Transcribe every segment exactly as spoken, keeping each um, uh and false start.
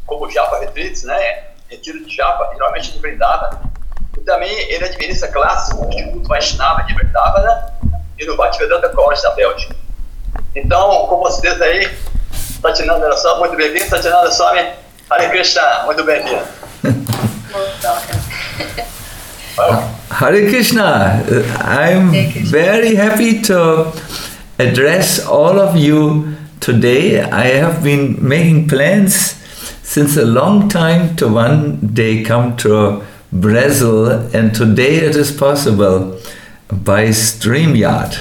como Japa Retreats, né? Retiro de Japa, geralmente de Vrindavana. E também ele administra classes no Instituto Vaishnava de Vrindavana e no Bhaktivedanta College da Bélgica. Então, com vocês aí, Satyananda Swami, muito bem-vindo. Satyananda Swami, Hare Krishna, muito bem-vindo. Hare Krishna, I'm very happy to address all of you today. I have been making plans since a long time to one day come to Brazil, and today it is possible by StreamYard.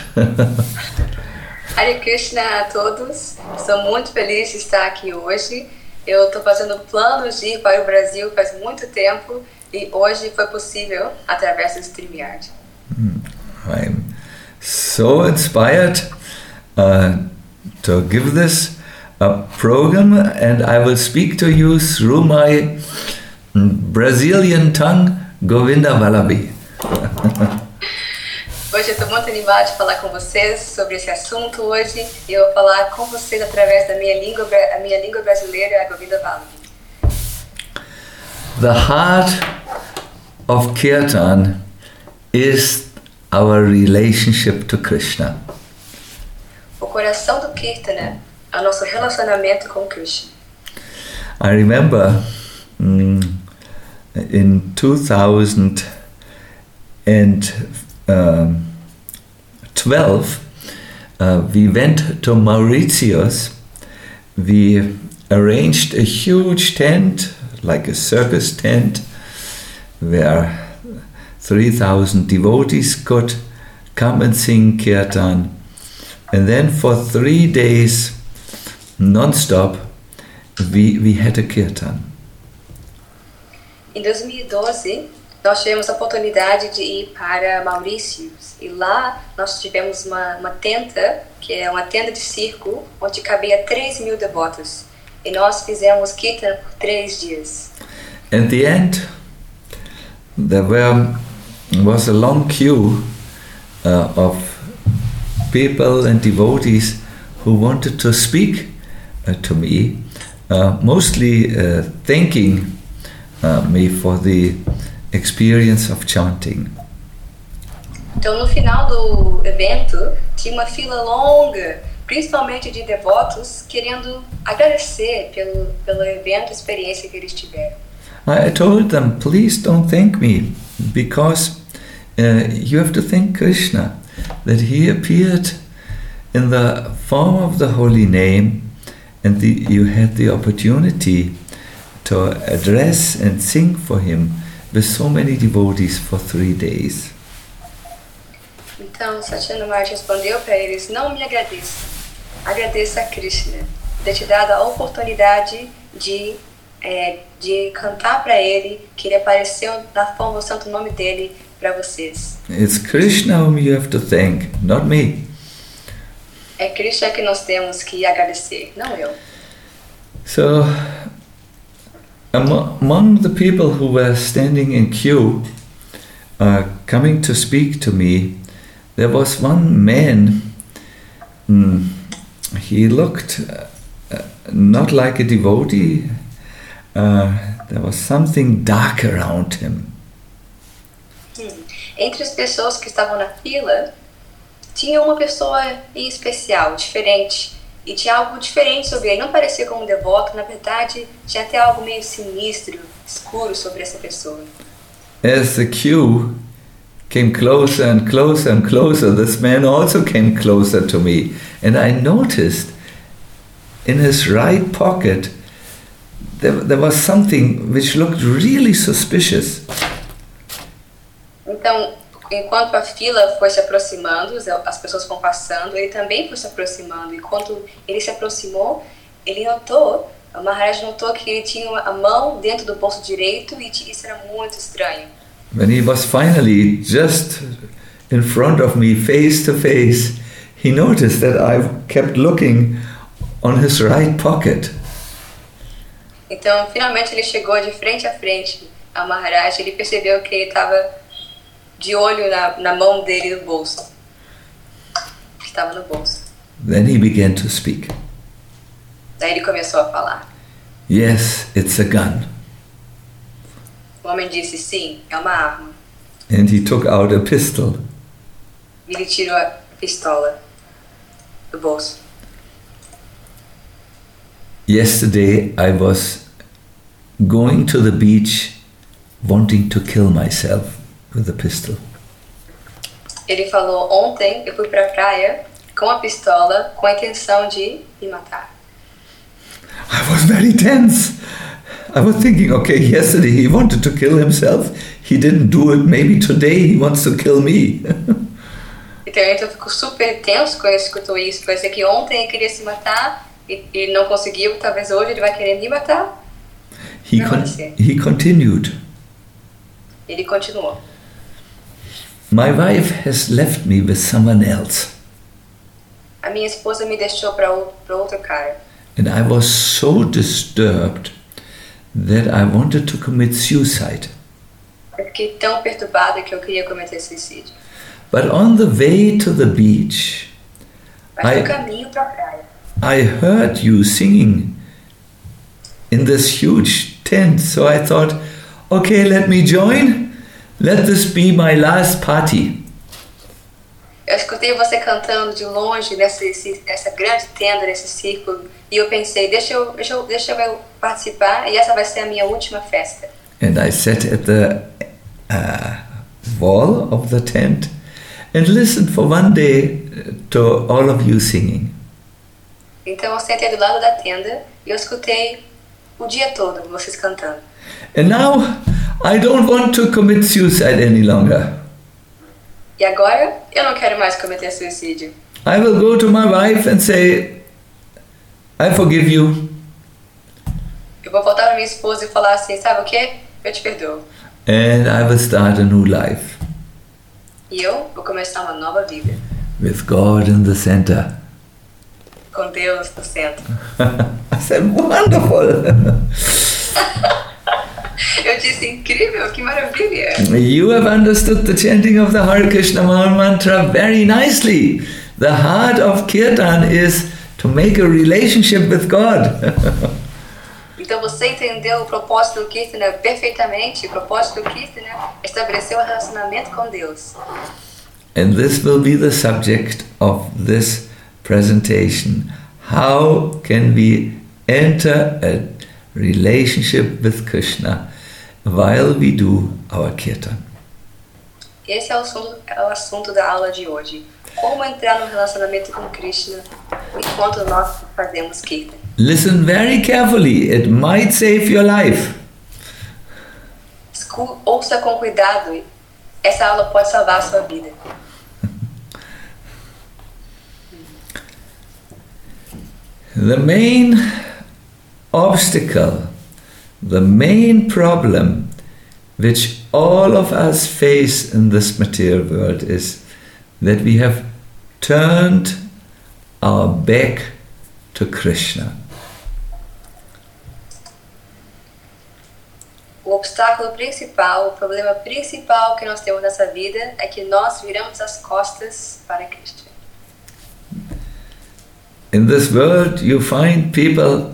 Hare Krishna a todos, estou muito feliz de estar aqui hoje. Eu estou fazendo planos de ir para o Brasil faz muito tempo e hoje foi possível através do StreamYard. I'm so inspired uh, to give this uh, program, and I will speak to you through my Brazilian tongue, Govinda Vallabhi. Hoje eu estou muito animada de falar com vocês sobre esse assunto hoje e eu vou falar com vocês através da minha língua, a minha língua brasileira, a Govinda Vallabhi. The heart of Kirtan is our relationship to Krishna. O coração do Kirtana é o nosso relacionamento com Krishna. I remember mm, in two thousand twelve uh, we went to Mauritius. We arranged a huge tent, like a circus tent, where three thousand devotees could come and sing Kirtan. And then for three days, non-stop, we, we had a Kirtan. Em dois mil e doze, nós tivemos a oportunidade de ir para Maurícios. E lá nós tivemos uma, uma tenda, que é uma tenda de circo, onde cabia três mil devotos. E nós fizemos Kirtan por três dias. At the end, there were, was a long queue uh, of people and devotees who wanted to speak uh, to me, uh, mostly uh, thanking uh, me for the experience of chanting. Então, no final do evento, tinha uma fila longa, principalmente de devotos, querendo agradecer pelo, pelo evento, a experiência que eles tiveram. I told them, please don't thank me, because uh, you have to thank Krishna, that he appeared in the form of the holy name, and the, you had the opportunity to address and sing for him with so many devotees for three days. Então, Satyananda Maharaj respondeu para eles, não me agradeça, agradeça a Krishna, ter te dado a oportunidade de, é, de cantar para ele, que ele apareceu na forma do santo nome dele para vocês. It's Krishna whom you have to thank, not me. É Krishna que nós temos que agradecer, não eu. So, among the people who were standing in queue, uh, coming to speak to me, there was one man. Mm, he looked uh, not like a devotee. Uh, there was something dark around him. Hum. Entre as pessoas que estavam na fila, tinha uma pessoa em especial, diferente. E tinha algo diferente sobre ele. Não parecia como um devoto, na verdade, tinha até algo meio sinistro, escuro sobre essa pessoa. As the queue came closer and closer and closer, this man also came closer to me. And I noticed in his right pocket there, there was something which looked really suspicious. Então, enquanto a fila foi se aproximando, as pessoas foram passando, ele também foi se aproximando. E quando ele se aproximou, ele notou, o Maharaj notou que ele tinha a mão dentro do bolso direito e isso era muito estranho. When he was finally just in front of me, face to face, he noticed that I kept looking on his right pocket. Então, finalmente ele chegou de frente a frente ao Maharaj, ele percebeu que ele estava de olho na, na mão dele no bolso. Estava no bolso. Then he began to speak. Daí ele começou a falar. Yes, it's a gun. O homem disse, sim, é uma arma. And he took out a pistol. E ele tirou a pistola do bolso. Yesterday I was going to the beach wanting to kill myself with a pistol. Ele falou, ontem eu fui pra praia com a pistola com a intenção de me matar. I was very tense. I was thinking, okay, yesterday he wanted to kill himself. He didn't do it. Maybe today he wants to kill me. Então eu fico super tenso quando eu escuto isso. Vai ser que ontem ele queria se matar e, e não conseguiu. Talvez hoje ele vai querer me matar. He, con- he continued. Ele continuou. My wife has left me with someone else. A minha esposa me deixou para outro cara. And I was so disturbed that I wanted to commit suicide. Eu fiquei tão perturbada que eu queria cometer suicídio. But on the way to the beach, Mas I, no caminho para a praia, I heard you singing in this huge tent. So I thought, okay, let me join. Let this be my last party. eu escutei você cantando de longe nessa, nessa grande tenda, nesse círculo, e eu pensei, deixa eu, deixa, eu, deixa eu participar e essa vai ser a minha última festa. And I sat at the uh, wall of the tent and listened for one day to all of you singing. Então eu sentei do lado da tenda e eu escutei o dia todo vocês cantando. And now I don't want to commit suicide any longer. E agora eu não quero mais cometer suicídio. I will go to my wife and say, I forgive you. Eu vou voltar para minha esposa e falar assim, sabe o quê? Eu te perdoo. And I will start a new life. E eu vou começar uma nova vida. With God in the center. Com Deus no centro. I said, wonderful. Eu disse, incrível, que maravilha. You have understood the chanting of the Hare Krishna Maha Mantra very nicely. The heart of Kirtan is to make a relationship with God. Então você entendeu o propósito do Kirtana perfeitamente. O propósito do Kirtana é estabelecer um relacionamento com Deus. And this will be the subject of this presentation. How can we enter a relationship with Krishna while we do our Kirtan? Esse é o assunto, é o assunto da aula de hoje. Como entrar no relacionamento com Krishna enquanto nós fazemos Kirtan. Listen very carefully. It might save your life. Escu- ouça com cuidado. Essa aula pode salvar a sua vida. The main obstacle, the main problem which all of us face in this material world is that we have turned our back to Krishna. O obstáculo principal, o problema principal que nós temos nessa vida é que nós viramos as costas para Krishna. In this world you find people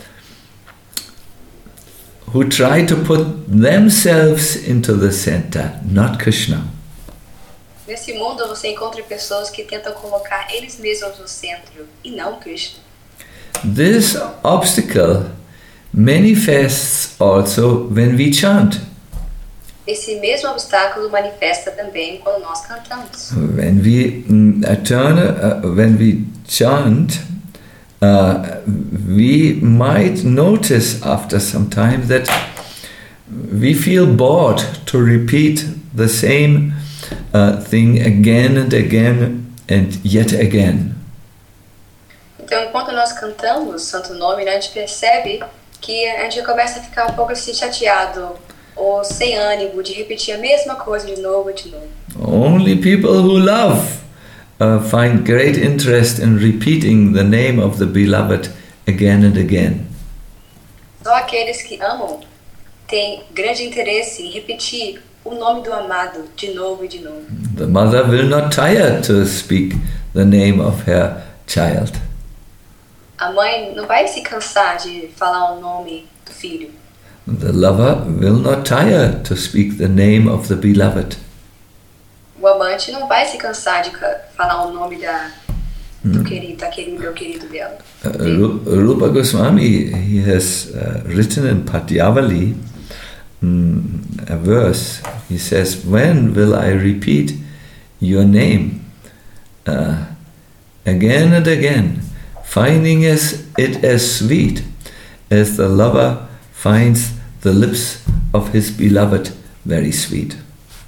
who try to put themselves into the center, not Krishna. Nesse mundo você encontra pessoas que tentam colocar eles mesmos no centro e não Krishna. This obstacle manifests also when we chant. Esse mesmo obstáculo manifesta também quando nós cantamos. When we mm, turn, uh, when we chant, uh, we might notice after some time that we feel bored to repeat the same uh, thing again and again and yet again. Então, enquanto nós cantamos Santo Nome, né, a gente percebe que a gente começa a ficar um pouco assim chateado ou sem ânimo de repetir a mesma coisa de novo e de novo. Only people who love uh, find great interest in repeating the name of the beloved again and again. Só aqueles que amam têm grande interesse em repetir o nome do amado de novo e de novo. The mother will not tire to speak the name of her child. a mãe não vai se cansar de falar o nome do filho. The lover will not tire to speak the name of the beloved. O amante não vai se cansar de falar o nome da, do querido, da querida ou querido dela. Uh, Rupa Goswami, he has uh, written in Padyavali um, a verse. He says, "When will I repeat your name uh, again and again, finding as it as sweet as the lover finds the lips of his beloved very sweet."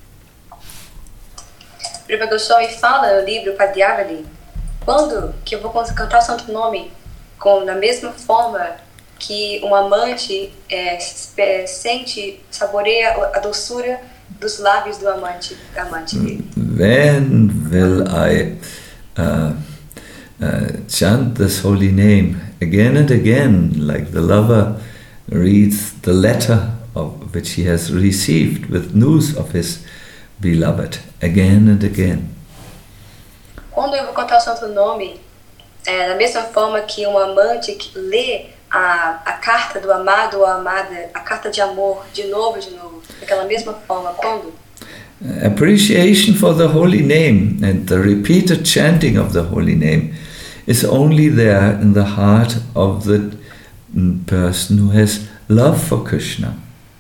Rupa Goswami fala no livro Padyavali, quando que eu vou cantar o santo nome com, da mesma forma que um amante é, sente, saboreia a doçura dos lábios do amante, da amante dele. When will I uh, uh, chant this holy name again and again, like the lover reads the letter of which he has received with news of his beloved, again and again. Quando eu vou cantar o santo nome, é, da mesma forma que um amante que lê a, a carta do amado ou amada, a carta de amor, de novo, de novo, daquela mesma forma, quando? Appreciation for the holy name and the repeated chanting of the holy name is only there in the heart of the person who has love for Krishna.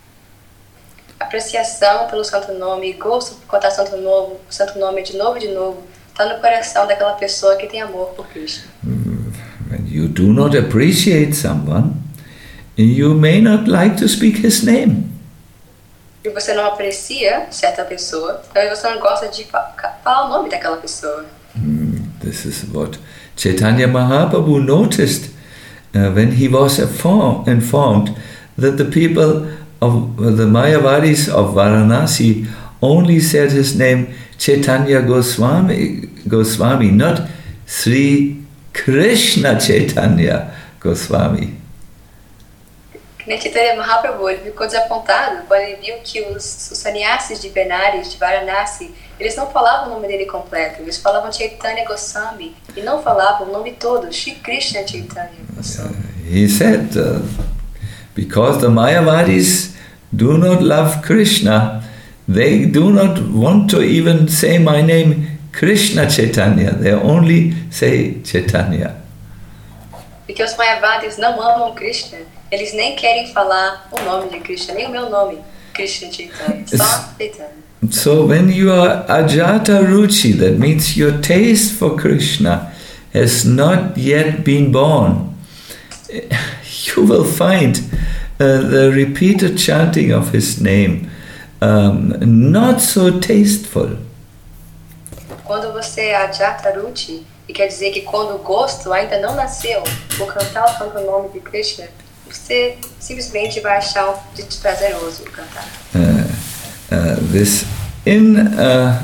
Apreciação pelo santo nome, gosto por cantar santo novo, santo nome de novo, de novo, está no coração daquela pessoa que tem amor por Krishna. When you do not appreciate someone, you may not like to speak his name. E você não aprecia certa pessoa, talvez você não gosta de falar o nome daquela pessoa. This is what Chaitanya Mahaprabhu noticed uh, when he was informed that the people of the Mayavadis of Varanasi only said his name Chaitanya Goswami, Goswami, not Sri Krishna Chaitanya Goswami. Chaitanya Mahaprabhu, ele ficou desapontado quando ele viu que os, os sannyasis de Benares, de Varanasi, eles não falavam o nome dele completo, eles falavam Chaitanya Goswami e não falavam o nome todo, Sri Krishna Chaitanya Goswami. Uh, he said, uh, because the Mayavadis do not love Krishna, they do not want to even say my name Krishna Chaitanya, they only say Chaitanya. Porque os Mayavadis não amam Krishna, eles nem querem falar o nome de Krishna, nem o meu nome, Krishna Chaitanya, só Chaitanya. So when you are ajata ruchi, that means your taste for Krishna has not yet been born, you will find uh, the repeated chanting of his name um, not so tasteful. Quando você é ajata ruchi, e quer dizer que quando o gosto ainda não nasceu por cantar o santo nome de Krishna, você simplesmente vai achar desprazeroso cantar. Uh, uh, this in uh,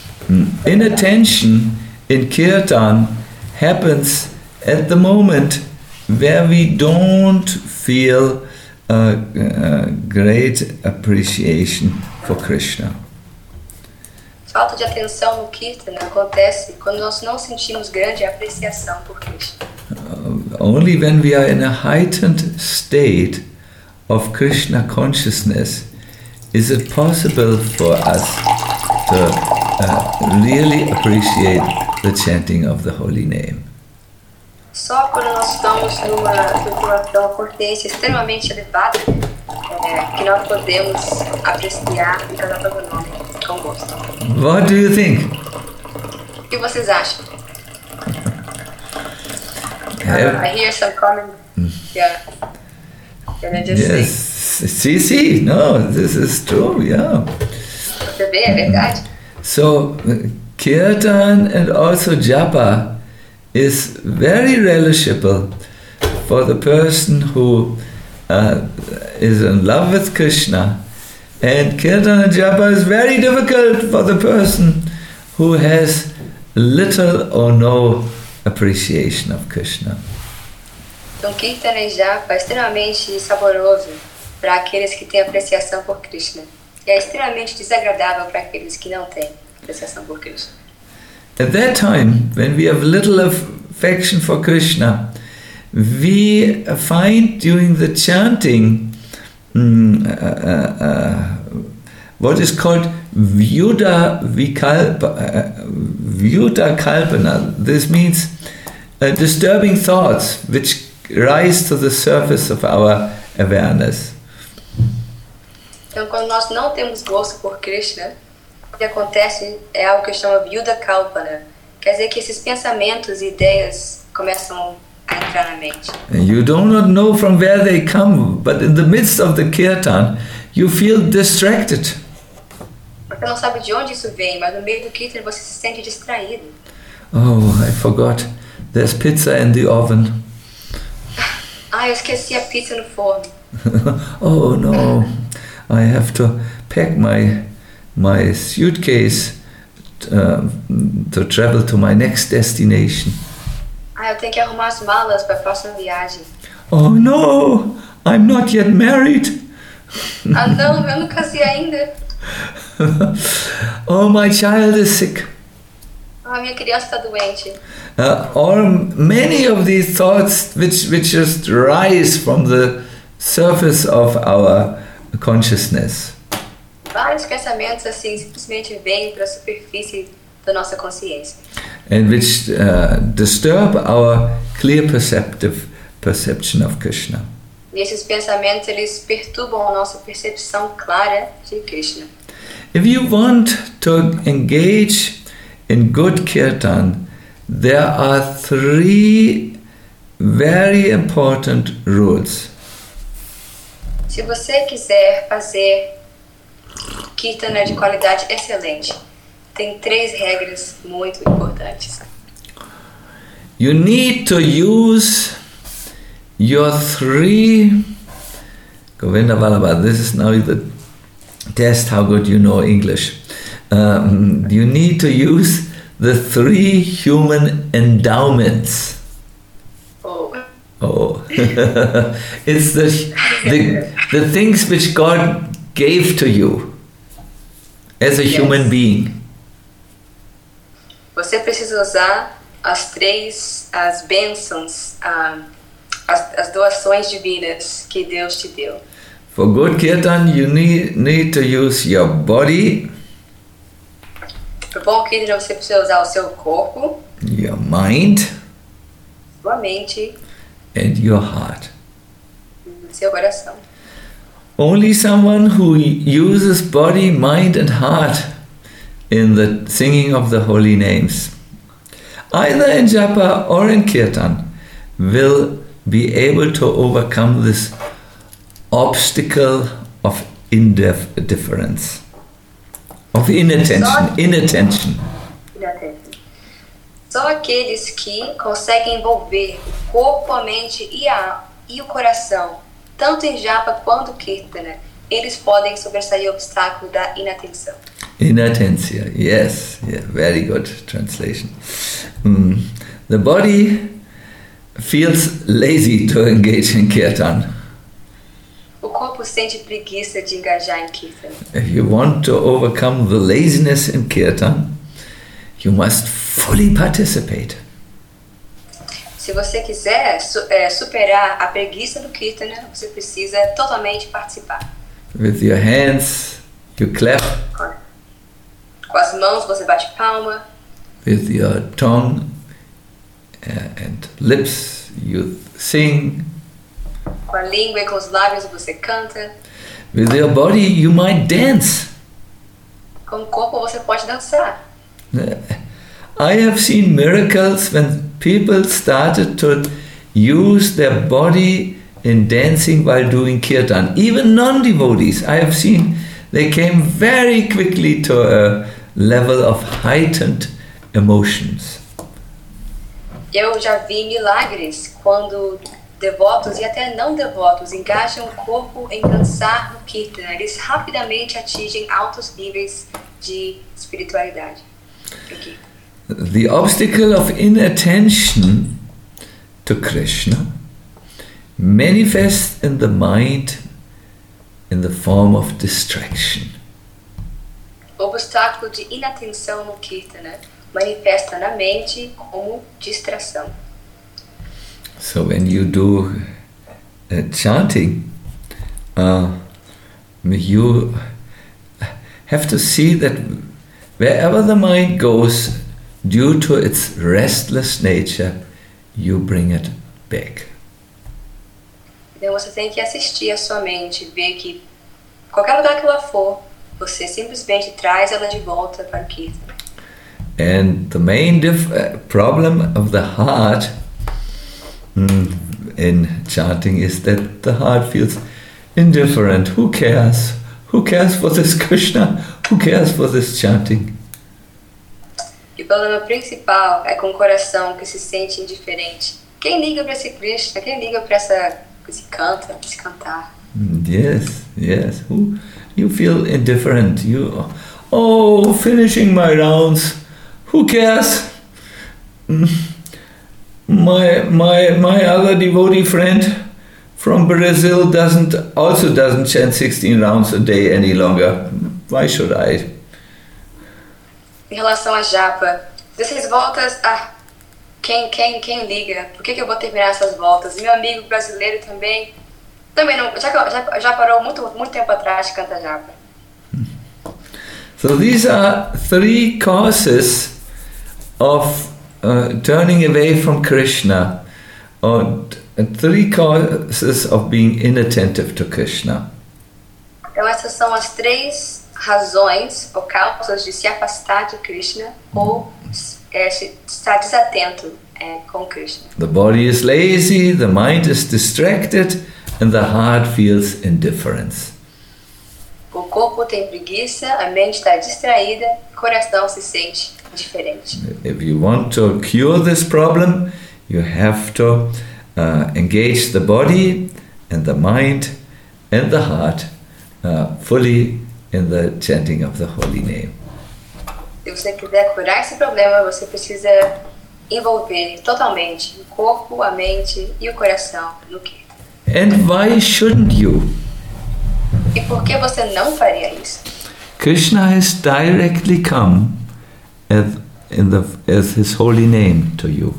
inattention in kirtan happens at the moment where we don't feel uh, uh, great appreciation for Krishna. Falta de atenção no Kirtan acontece quando nós não sentimos grande apreciação por Krishna. Uh, only when we are in a heightened state of Krishna consciousness is it possible for us to uh, really appreciate the chanting of the holy name. Só quando nós estamos numa situação, consciência extremamente elevada, é, que nós podemos apreciar e cantar todo o nome com gosto. What do you think? O que vocês acham? Uh, I hear some comments. Yeah. Can I just yes. say? See, see, no, this is true, yeah. Você vê, é verdade. So, kirtan and also japa is very relishable for the person who uh, is in love with Krishna, and kirtan and japa is very difficult for the person who has little or no appreciation of Krishna. Então, Kirtan e Japa é extremamente saboroso para aqueles que têm apreciação por Krishna. E é extremamente desagradável para aqueles que não têm apreciação por Krishna. At that time, when we have little affection for Krishna, we find during the chanting um, uh, uh, uh, what is called Vyuda Vikalpa, uh, Vyuda Kalpana. This means uh, disturbing thoughts which rise to the surface of our awareness. Então, quando nós não temos gosto por Krishna, o que acontece é algo que chama Vyuda Kalpana. Quer dizer que esses pensamentos e ideias começam a entrar na mente. And you do not know from where they come, but in the midst of the kirtan, you feel distracted. Você não sabe de onde isso vem, mas no meio do kirtan você se sente distraído. Oh, I forgot. There's pizza in the oven. Ah, eu esqueci a pizza no forno. Oh no, I have to pack my my suitcase uh, to travel to my next destination. Ah, eu tenho que arrumar as malas para a próxima viagem. Oh no, I'm not yet married. Ah não, eu não casei ainda. Oh, my child is sick. Ah, minha criança está doente. Uh, or many of these thoughts which, which just rise from the surface of our consciousness. Vários pensamentos assim simplesmente vêm para a superfície da nossa consciência. And which uh, disturb our clear perceptive perception of Krishna. E esses pensamentos eles perturbam a nossa percepção clara de Krishna. If you want to engage in good kirtan, there are three very important rules. Se você quiser fazer kirtana de qualidade excelente, tem três regras muito importantes. You need to use your three Govinda Vallabha, this is now the test how good you know English. Um, you need to use the three human endowments. Oh. Oh, it's the, the the things which God gave to you as a Yes. human being. Você precisa usar as três as bênçãos, ah, as, as doações divinas que Deus te deu. For good kirtan, you need need to use your body, Para bom kirtana você precisa usar o seu corpo, your mind, sua mente and your heart. e o seu coração. Only someone who uses body, mind, and heart in the singing of the holy names, either in japa or in kirtan, will be able to overcome this obstacle of indifference, of inattention, inattention. Só aqueles que conseguem envolver o corpo, a mente e, a, e o coração, tanto em japa quanto kirtana, eles podem sobressair o obstáculo da inatenção. Inattention, yes, yeah, very good translation. Mm. The body feels lazy to engage in kirtan. O corpo sente preguiça de engajar em kirtana. If you want to overcome the laziness in kirtan, you must fully participate. Se você quiser su é, superar a preguiça do kirtana, você precisa totalmente participar. With your hands, you clap. Com as mãos você bate palma. With your tongue uh, and lips, you sing. Com a língua e com os lábios você canta. With your body, you might dance. Com o corpo você pode dançar. I have seen miracles when people started to use their body in dancing while doing kirtan. Even non-devotees, I have seen they came very quickly to a level of heightened emotions. Eu já vi milagres quando devotos e até não devotos engajam o corpo em dançar no kirtana. Eles rapidamente atingem altos níveis de espiritualidade. Aqui. The obstacle of inattention to Krishna manifests in the mind in the form of distraction. O obstáculo de inatenção no kirtana manifesta na mente como distração. So when you do uh, chanting, uh, you have to see that wherever the mind goes, due to its restless nature, you bring it back. Então você tem que assistir a sua mente, ver que qualquer lugar que ela for, você simplesmente traz ela de volta para o Kirtan. And the main dif- uh, problem of the heart mm, in chanting is that the heart feels indifferent. Who cares? Who cares for this Krishna? Who cares for this chanting? E o problema principal é com o coração que se sente indiferente. Quem liga para esse Krishna? Quem liga para essa esse canta, esse cantar? Yes, yes. Who, you feel indifferent. You, oh, finishing my rounds. Who cares? My my my other devotee friend from Brazil doesn't also doesn't chant sixteen rounds a day any longer. Why should I? Em relação a japa, dezesseis voltas, ah, quem, quem, quem liga? Por que, que eu vou terminar essas voltas? E meu amigo brasileiro também, também não, já, já, já parou muito, muito tempo atrás de cantar japa. So these are three causes of uh, turning away from Krishna, or three causes of being inattentive to Krishna. Então essas são as três razões ou causas de se afastar de Krishna ou é, estar desatento é, com Krishna. The body is lazy, the mind is distracted, and the heart feels indifference. O corpo tem preguiça, a mente está distraída, o coração se sente diferente. If you want to cure this problem, you have to uh, engage the body and the mind and the heart uh, fully in the chanting of the holy name. Se você quiser curar esse problema, você precisa envolver totalmente o corpo, a mente e o coração no Kirtan. And why shouldn't you? E por que você não faria isso? Krishna has directly come as, in the, as his holy name to you.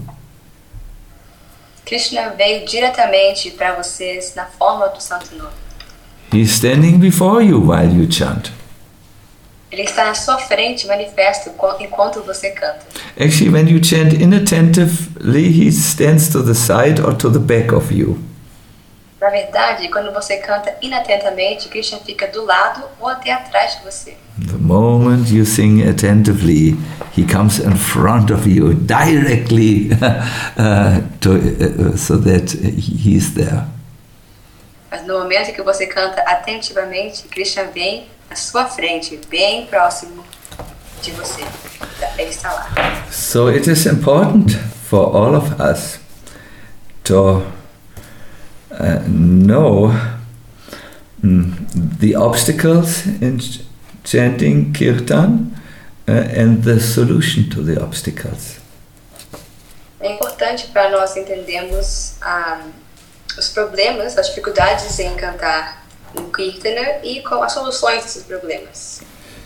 Krishna veio diretamente para vocês na forma do santo nome. He is standing before you while you chant. Ele está na sua frente, manifesto enquanto você canta. Actually, when you chant inattentively, he stands to the side or to the back of you. Na verdade, quando você canta inatentamente, Krishna fica do lado ou até atrás de você. The moment you sing attentively, he comes in front of you directly uh, to, uh, so that he is there. Mas no momento que você canta atentivamente, Krishna vem à sua frente, bem próximo de você. Ele está lá. So it is important for all of us to uh, know mm, the obstacles in ch- chanting kirtan uh, and the solution to the obstacles. É importante para nós entendermos ah, os problemas, as dificuldades em cantar no Kirtana e com as soluções desses problemas.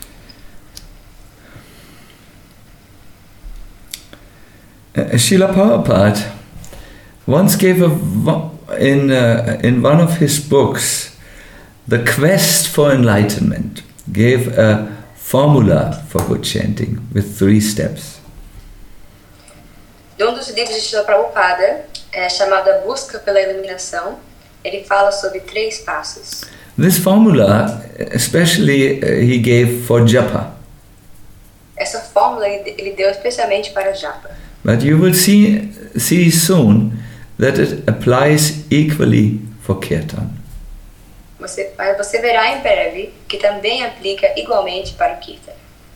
Uh, Srila Prabhupada once gave a in uh, in one of his books, The Quest for Enlightenment, gave a formula for good chanting with three steps. Em um dos livros de Srila Prabhupada, é, chamado A Busca pela Iluminação, ele fala sobre três passos. This formula, especially, uh, he gave for japa. Essa fórmula ele, ele deu especialmente para japa. But you will see see soon that it applies equally for kirtan. Você, mas você verá em breve que também aplica igualmente para o Kirtan.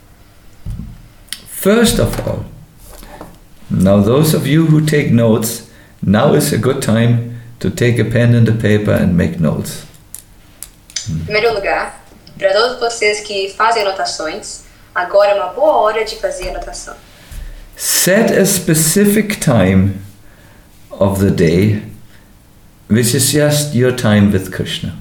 First of all, now those of you who take notes, now is a good time to take a pen and a paper and make notes. Em primeiro lugar, para todos vocês que fazem anotações, agora é uma boa hora de fazer anotação. Set a specific time of the day, which is just your time with Krishna.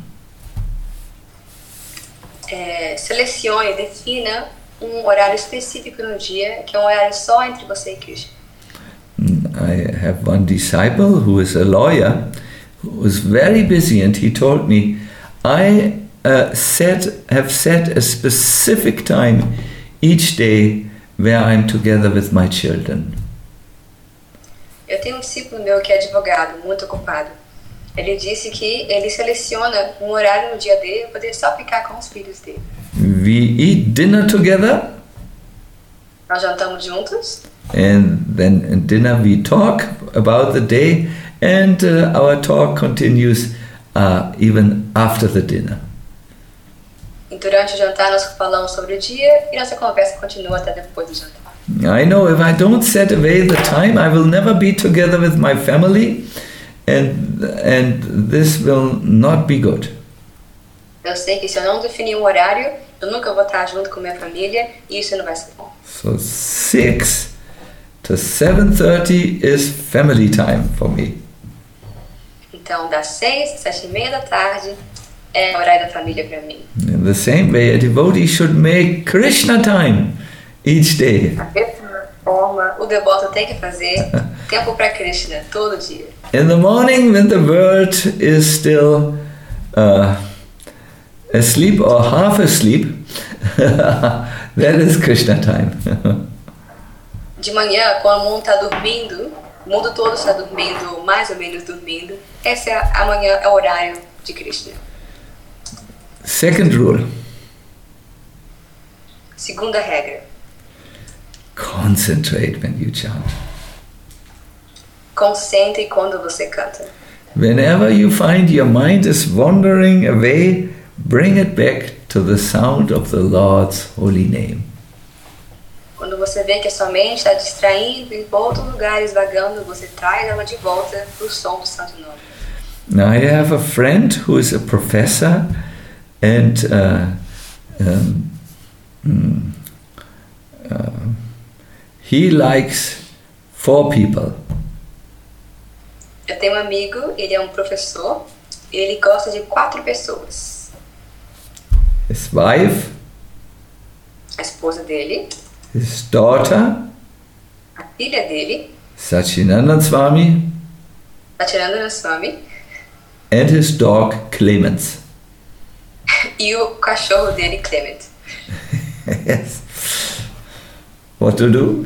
É, selecione, defina um horário específico no dia, que é um horário só entre você e Krishna. I have one disciple who is a lawyer who was very busy, and he told me, I uh, set, have set a specific time each day where I'm together with my children. Eu tenho um discípulo meu que é advogado, muito ocupado. Ele disse que ele seleciona um horário no dia dele para poder só ficar com os filhos dele. We eat dinner together. Nós jantamos juntos. And then at dinner we talk about the day, and uh, our talk continues uh, even after the dinner. E durante o jantar nós falamos sobre o dia e nossa conversa continua até depois do jantar. I know if I don't set away the time, I will never be together with my family, and and this will not be good. Eu sei que se eu não definir um horário, eu nunca vou estar junto com minha família e isso não vai ser bom. So six to seven thirty is family time for me. Então, das seis às sete e meia da tarde é o horário da família para mim. In the same way, a devotee should make Krishna time each day. Da mesma forma, o devoto tem que fazer tempo para Krishna todo dia. In the morning, when the world is still uh, asleep or half asleep, that is Krishna time. De manhã, quando o mundo está dormindo, o mundo todo está dormindo, mais ou menos dormindo, essa é a manhã, é o horário de Krishna. Second rule. Segunda regra. Concentrate when you chant. Concentre quando você canta. Whenever you find your mind is wandering away, bring it back to the sound of the Lord's holy name. Quando você vê que a sua mente está distraindo em outros lugares, vagando, você traz ela de volta para o som do Santo Nome. Now I have a friend who is a professor, and uh, um, mm, uh, he likes four people. Eu tenho um amigo, ele é um professor, e ele gosta de quatro pessoas. His wife, A esposa dele, his daughter, a filha dele, Satchidananda Swami, Satchidananda Swami, and his dog Clemens. e o cachorro dele, Clement. Yes. What to do?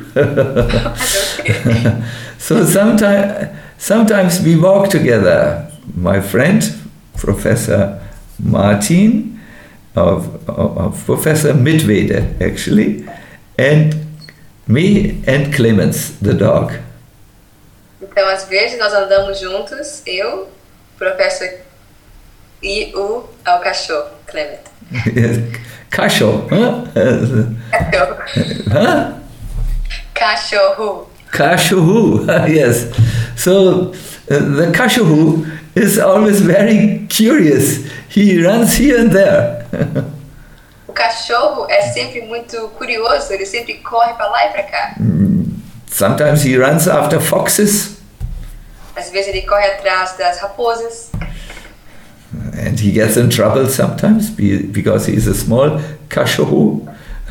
So sometimes, sometimes we walk together. My friend, Professor Martin, of, of, of Professor Midvede, actually, and me and Clemens, the dog. Então, às vezes, nós andamos juntos, eu, o professor e o, é o cachorro, Clement. Yes. Cachorro, huh? Cachorro. Huh? Cachorro. Cachorro, yes. So uh, the cachorro is always very curious. He runs here and there. O cachorro é sempre muito curioso, ele sempre corre para lá e para cá. Sometimes he runs after foxes. Às vezes ele corre atrás das raposas. And he gets in trouble sometimes be- because he's a small cachorro.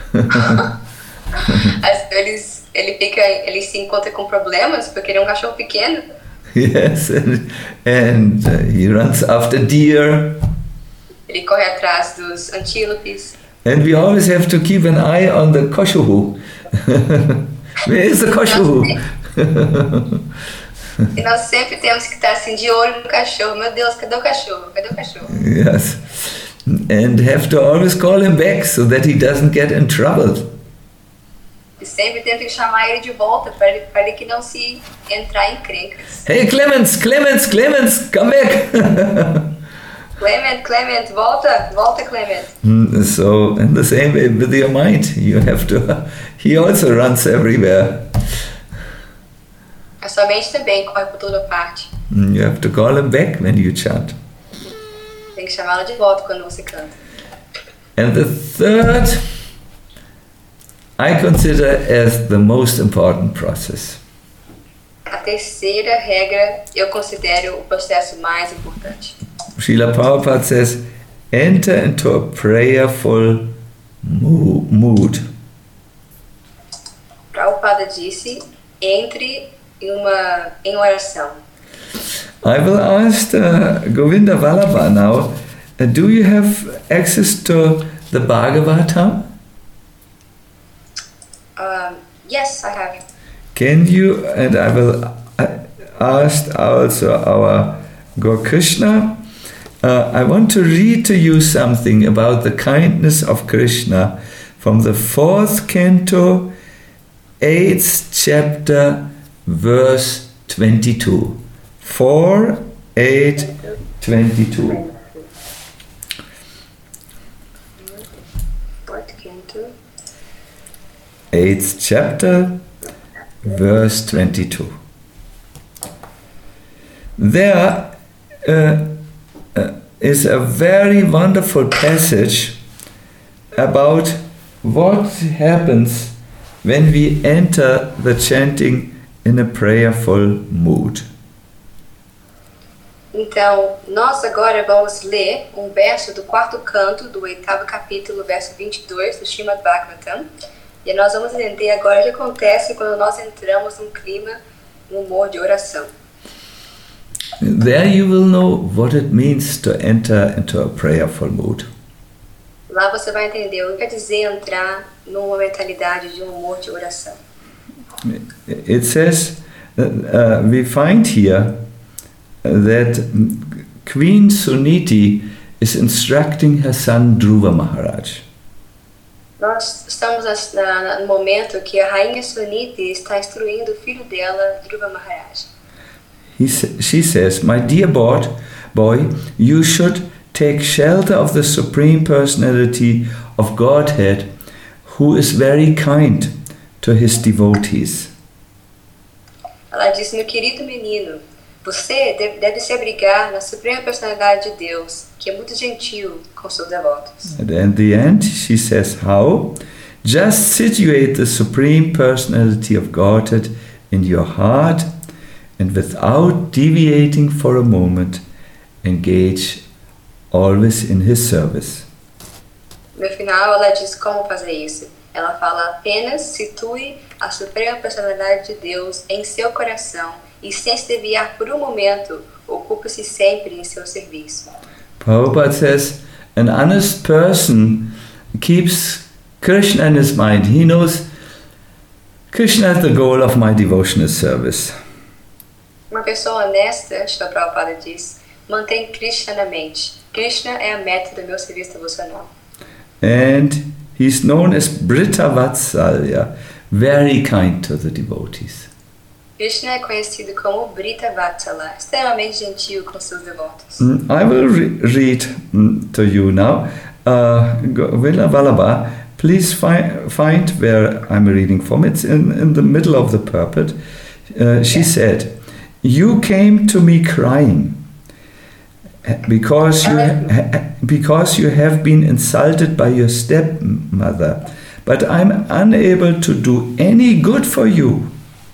Às vezes ele fica, ele se encontra com problemas porque ele é um cachorro pequeno. Yes, and, and uh, he runs after deer. Ele corre atrás dos antílopes. And we always have to keep an eye on the cachorro. Where is the cachorro? E nós sempre temos que estar assim de olho no cachorro. Meu Deus, cadê o cachorro? Cadê o cachorro? Yes. And have to always call him back so that he doesn't get in trouble. E sempre tento chamar ele de volta para ele, para ele que não se entrar em crencas. Hey, Clemens, Clemens, Clemens, come back! Clement, Clement, volta, volta, Clement. Mm, So, in the same way with your mind, you have to. He also runs everywhere. A sua mente também corre por toda parte. Mm, You have to call him back when you chant. Tem que chamá-la de volta quando você canta. And the third, I consider as the most important process. A terceira regra eu considero o processo mais importante. Srila Prabhupada says, enter into a prayerful mo- mood. Prabhupada disse, entre em uma em oração. I will ask uh, Govinda Vallabha now, uh, do you have access to the Bhagavatam? Um, yes, I have. Can you, and I will uh, ask also our Gaur Krishna, uh, I want to read to you something about the kindness of Krishna from the fourth canto, eighth chapter, verse twenty-two. four, eight, twenty-two. What canto? eighth chapter, verse twenty-two. There uh, uh, is a very wonderful passage about what happens when we enter the chanting in a prayerful mood. Então, nós agora vamos ler um verso do quarto canto do oitavo capítulo, verso vinte e dois do Srimad Bhagavatam. E nós vamos entender agora o que acontece quando nós entramos num clima, num humor de oração. There you will know what it means to enter into a prayerful mood. Lá você vai entender o que quer dizer entrar numa mentalidade de um humor de oração. It says, uh, we find here that Queen Suniti is instructing her son Dhruva Maharaj. Nós estamos na, no momento que a rainha Suniti está instruindo o filho dela, Dhruva Maharaj. He, she says, my dear boy, boy, you should take shelter of the Supreme Personality of Godhead, who is very kind to his devotees. Ela disse, meu querido menino, você deve, deve se abrigar na Suprema Personalidade de Deus, que é muito gentil com seus devotos. And at the end, she says, how? Just situate the Supreme Personality of Godhead in your heart and without deviating for a moment, engage always in his service. No final, ela diz como fazer isso. Ela fala apenas situe a Suprema Personalidade de Deus em seu coração e sem se desviar por um momento, ocupe-se sempre em seu serviço. Prabhupada says, an honest person keeps Krishna in his mind. He knows Krishna is the goal of my devotional service. Uma pessoa honesta, Srila Prabhupada diz, mantém Krishna na mente. Krishna é a meta do meu serviço devocional. And he's known as Brita Vatsalya, very kind to the devotees. Krishna é conhecido como Brita Vatsala, extremamente gentil com seus devotos. Mm, I will re- read mm, to you now. Uh, Govinda Vallabha, please fi- find where I'm reading from. It's in, in the middle of the purport. Uh, she Yes. said, you came to me crying because you, ha- because you have been insulted by your stepmother, but I'm unable to do any good for you.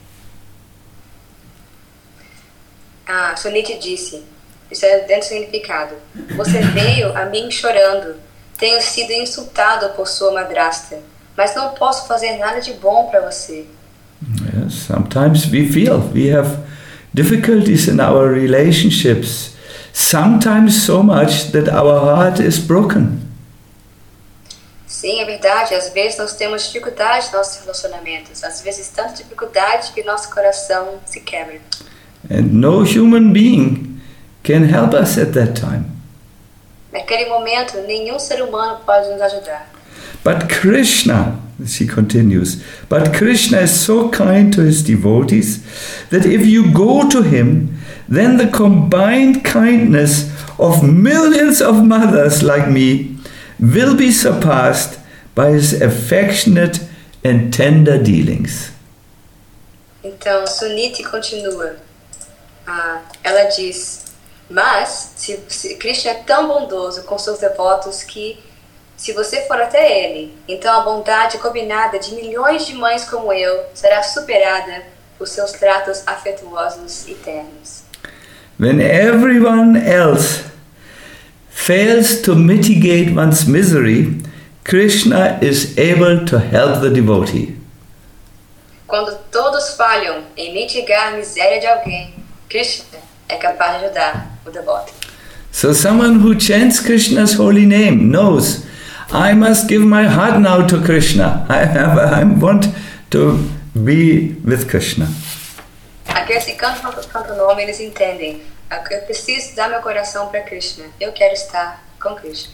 Ah, Suniti disse, isso é dentro do significado. Você veio a mim chorando. Tenho sido insultado por sua madrasta, mas não posso fazer nada de bom para você. Yes, sometimes we feel we have difficulties in our relationships, sometimes so much that our heart is broken. Sim, é verdade. Às vezes nós temos dificuldade nos nossos relacionamentos. Às vezes tanta dificuldade que nosso coração se quebra. And no human being can help us at that time. Naquele momento, nenhum ser humano pode nos ajudar. But Krishna, she continues, but Krishna is so kind to his devotees that if you go to him, then the combined kindness of millions of mothers like me will be surpassed by his affectionate and tender dealings. Então, Suniti continua. Ah, ela diz, mas se, se Krishna é tão bondoso com seus devotos que, se você for até ele, então a bondade combinada de milhões de mães como eu será superada por seus tratos afetuosos e ternos. When everyone else fails to mitigate one's misery, Krishna is able to help the devotee. Quando todos falham em mitigar a miséria de alguém, Krishna é capaz de ajudar o devoto. So someone who chants Krishna's holy name knows, I must give my heart now to Krishna. I, have, I want to be with Krishna. Aqueles que cantam o nome, eles entendem. Eu preciso dar meu coração para Krishna. Eu quero estar com Krishna.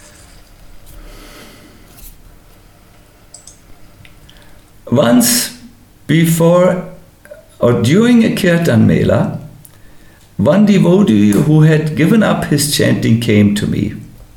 Once before or during a Kirtan Mela, one devotee who had given up his chanting came to me.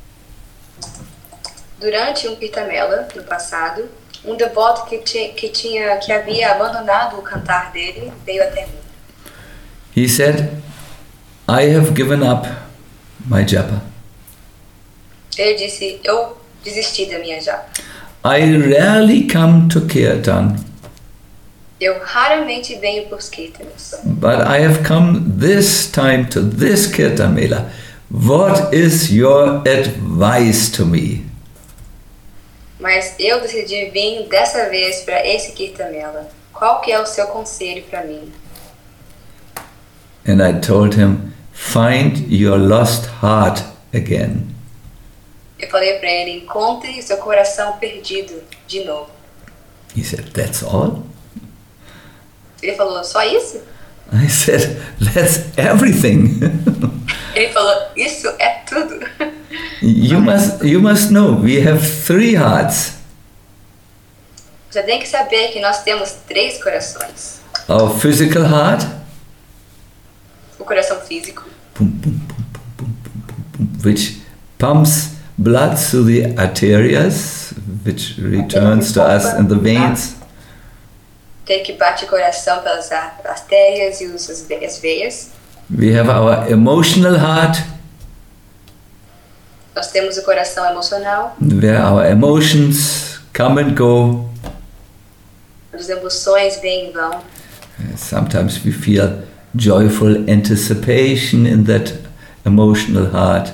Durante um Kirtan Mela, no passado, um devoto que, ti, que, tinha, que havia abandonado o cantar dele veio até mim. He said, I have given up my japa. Ele disse, eu desisti da minha japa. I rarely come to Kirtan, Eu raramente venho para os Kirtanas, but I have come this time to this Kirtan Mela. What is your advice to me? mas eu decidi vir dessa vez para esse Kirtan Mela. Qual que é o seu conselho para mim? And I told him, find your lost heart again. Eu falei para ele, encontre o seu coração perdido de novo. He said, that's all? Ele falou, só isso? I said, that's everything. Ele falou, isso é tudo. you must you must know, we have three hearts. Você tem que saber que nós temos três corações. Our physical heart, O coração físico, boom, boom, boom, boom, boom, boom, boom, boom, which pumps blood through the arterias, which returns to us in the veins. aquele que bate o coração pelas artérias e os, as veias. We have our emotional heart, Nós temos o coração emocional, where our emotions come and go. as emoções vêm e vão. Sometimes we feel joyful anticipation in that emotional heart.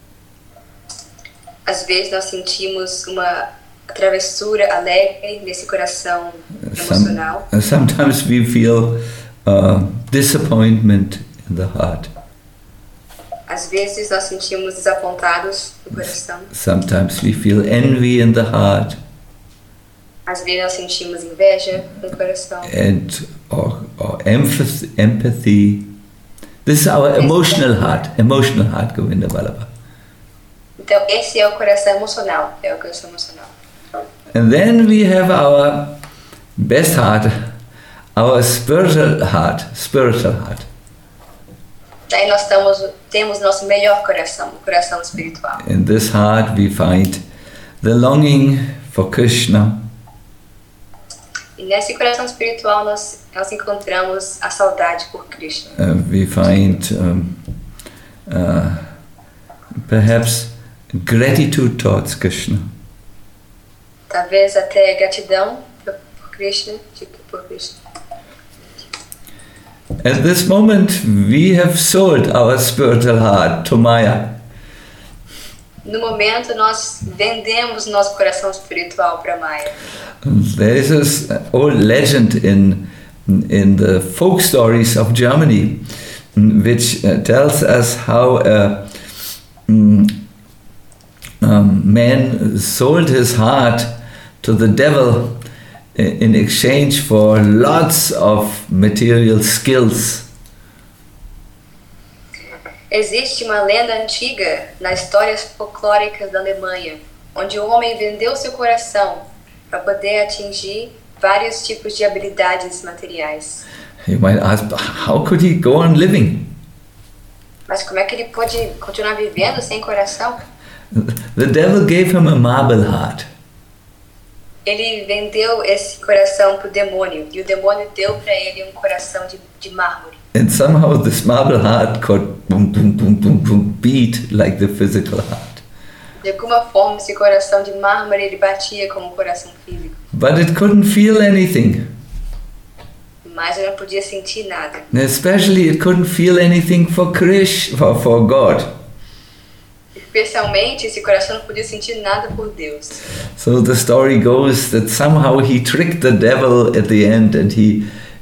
Às vezes nós sentimos uma travessura alegre nesse coração emocional. Some, sometimes we feel uh, disappointment in the heart. Às vezes nós sentimos desapontados no coração. Sometimes we feel envy in the heart. Às vezes nós sentimos inveja no coração. And or, or empathy, empathy. This is our emotional heart. Emotional heart, Govinda Vallabha. Então esse é o coração emocional. É o coração emocional. And then we have our best heart, our spiritual heart, spiritual heart. Daí nós estamos, temos nosso melhor coração, o coração espiritual. In this heart we find the longing for Krishna. E nesse coração espiritual nós, nós encontramos a saudade por Krishna. Uh, we find um, uh, perhaps gratitude towards Krishna. Talvez até gratidão por, por Krishna, por Krishna. At this moment we have sold our spiritual heart to Maya. No momento nós vendemos nosso coração espiritual para Maya. There is this old legend in in the folk stories of Germany, which uh, tells us how a um, um, man sold his heart to the devil in exchange for lots of material skills. Existe uma lenda antiga nas histórias folclóricas da Alemanha, onde o homem vendeu seu coração para poder atingir vários tipos de habilidades materiais. You might ask, how could he go on living? Mas como é que ele pode continuar vivendo sem coração? The devil gave him a marble heart. Ele vendeu esse coração para o demônio, e o demônio deu para ele um coração de, de mármore. And somehow this marble heart could boom, boom, boom, boom, boom, beat like the physical heart. De alguma forma, esse coração de mármore ele batia como um coração físico. But it couldn't feel anything. Mas ele não podia sentir nada. Especially it couldn't feel anything for Krish, for, for God. Especialmente, esse coração não podia sentir nada por Deus. So the story goes that somehow he tricked the devil at the end and he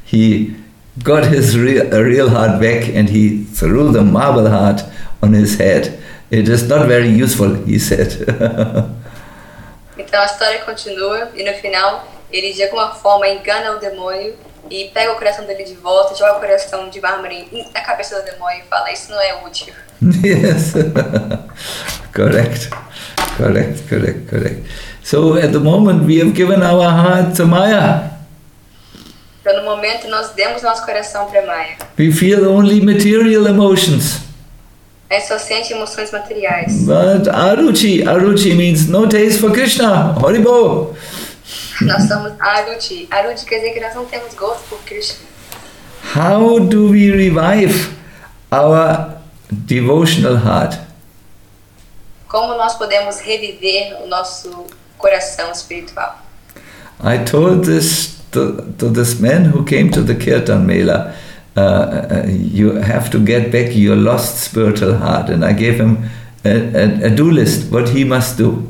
he got his real, a real heart back and he threw the marble heart on his head. It is not very useful, he said. Então a história continua e no final ele de alguma forma engana o demônio e pega o coração dele de volta, joga o coração de mármore na cabeça do demônio e fala, isso não é útil. Yes. Correct. Correct, correct, correct. So at the moment we have given our heart to Maya. Então no momento nós demos nosso coração para Maya. We feel only material emotions. A gente só sente emoções materiais. But aruchi, aruchi means no taste for Krishna. Haribo. Nós somos aruchi. Aruchi quer dizer que nós não temos gosto por Krishna. How do we revive our devotional heart? Como nós podemos reviver o nosso coração espiritual? I told this to, to this man who came to the Kirtan Mela. Uh, uh, you have to get back your lost spiritual heart, and I gave him a, a, a do list what he must do.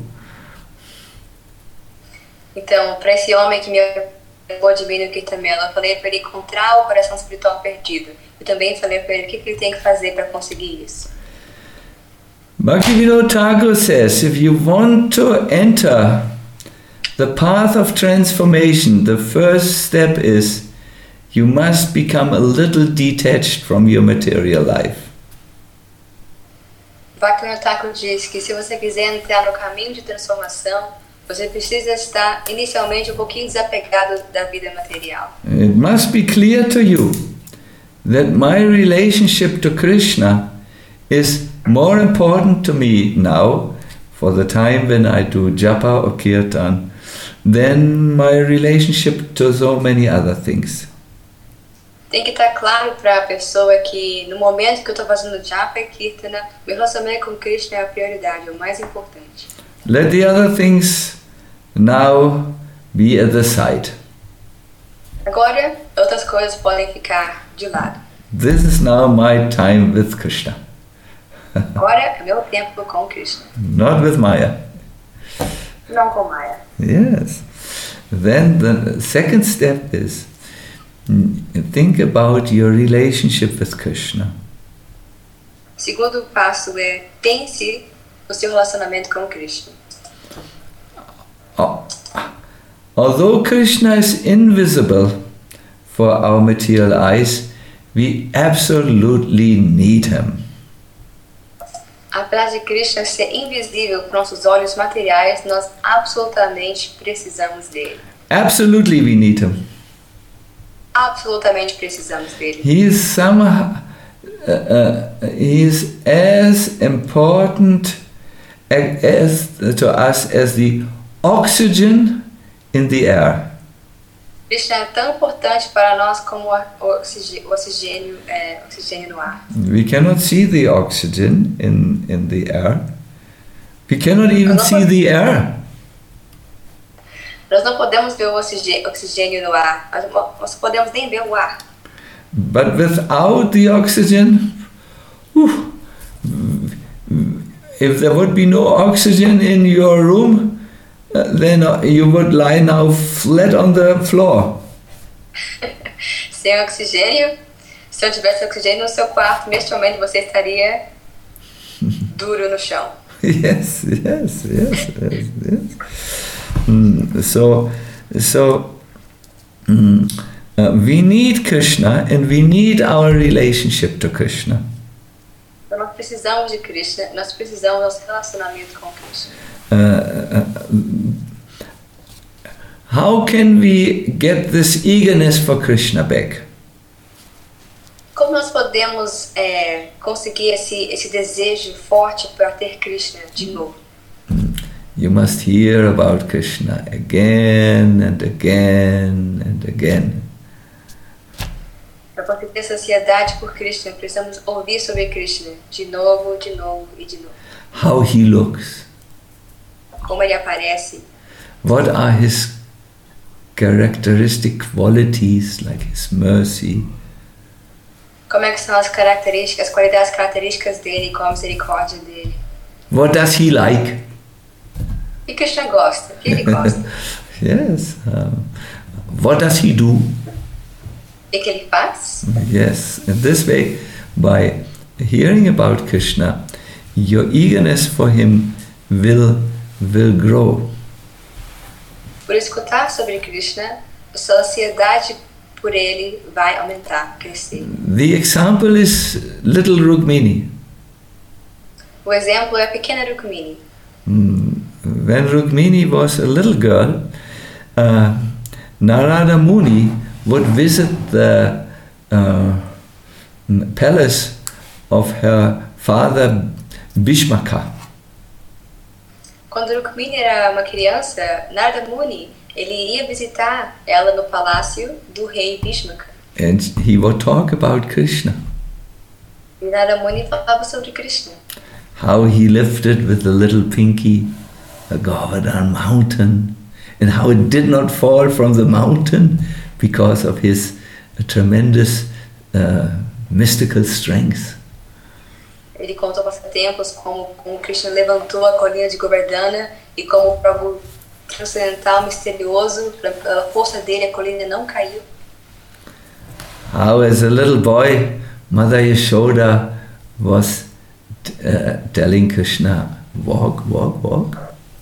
Então, para esse homem que me levou de mim no Kirtan Mela, eu falei para ele encontrar o coração espiritual perdido. Eu também falei para ele o que, que ele tem que fazer para conseguir isso. Bhaktivinoda Thakur says, if you want to enter the path of transformation, the first step is you must become a little detached from your material life. Bhaktivinoda Thakur diz que se você quiser entrar no caminho de transformação, você precisa estar inicialmente um pouquinho desapegado da vida material. It must be clear to you that my relationship to Krishna is more important to me now, for the time when I do japa or kirtan, than my relationship to so many other things. Tem que estar claro para a pessoa que no momento que eu estou fazendo japa e kirtana, meu relacionamento com Krishna é a prioridade, é o mais importante. Let the other things now be at the side. Agora, outras coisas podem ficar de lado. This is now my time with Krishna. Agora é meu tempo com Krishna. Not with Maya. Não com Maya. Yes. Then the second step is think about your relationship with Krishna. O segundo passo é pense no seu relacionamento com Krishna. Oh. Although Krishna is invisible for our material eyes, we absolutely need him. Apesar de Krishna ser invisível para nossos olhos materiais, nós absolutamente precisamos dele. Absolutely we need him. Absolutamente precisamos dele. He is somehow uh, uh, he is as important as to us as the oxygen in the air. Krishna é tão importante para nós como o oxigênio, o oxigênio, é, oxigênio no ar. We cannot see the oxygen in, in the air. We cannot even see the air. Nós não podemos ver o oxigênio, oxigênio no ar. Nós não podemos nem ver o ar. But without the oxygen, whew, if there would be no oxygen in your room, Uh, then uh, you would lie now flat on the floor. Sem oxigênio, se eu tivesse oxigênio no seu quarto, neste momento você estaria duro no chão. Yes, yes, yes, yes, yes. Mm, so, so mm, uh, we need Krishna and we need our relationship to Krishna. Então nós precisamos de Krishna, nós precisamos do nosso relacionamento com Krishna. Uh, uh, how can we get this eagerness for Krishna back? Como nós podemos é, conseguir esse esse desejo forte para ter Krishna de novo? You must hear about Krishna again and again and again. Para conseguir essa ansiedade por Krishna, precisamos ouvir sobre Krishna de novo, de novo e de novo. How he looks. Como ele aparece. What are his characteristic qualities, like his mercy? Como é que são as características, as qualidades características dele, com a misericórdia dele? What does he like? E Krishna gosta? O que ele gosta? Yes. Um, what does he do? O que ele faz? Yes, in this way, by hearing about Krishna, your eagerness for him will will grow. Por escutar sobre Krishna, a sua ansiedade por ele vai aumentar, crescer. The example is little Rukmini. O exemplo é a pequena Rukmini. Mm, When Rukmini was a little girl, uh, Narada Muni would visit the uh, palace of her father Bhishmaka. Quando Rukmini era uma criança, Narada Muni, ele ia visitar ela no palácio do rei Bhishmaka. And he would talk about Krishna. E Narada Muni falava sobre Krishna. How he lifted with the little pinky a Govardhan mountain, and how it did not fall from the mountain because of his uh, tremendous uh, mystical strength. Ele contou passatempos como, como Krishna levantou a colina de Govardhana e como o Prabhu transcendental, misterioso, pela força dele a colina não caiu. How as a little boy, Mother Yashoda was uh, telling Krishna, walk, walk, walk.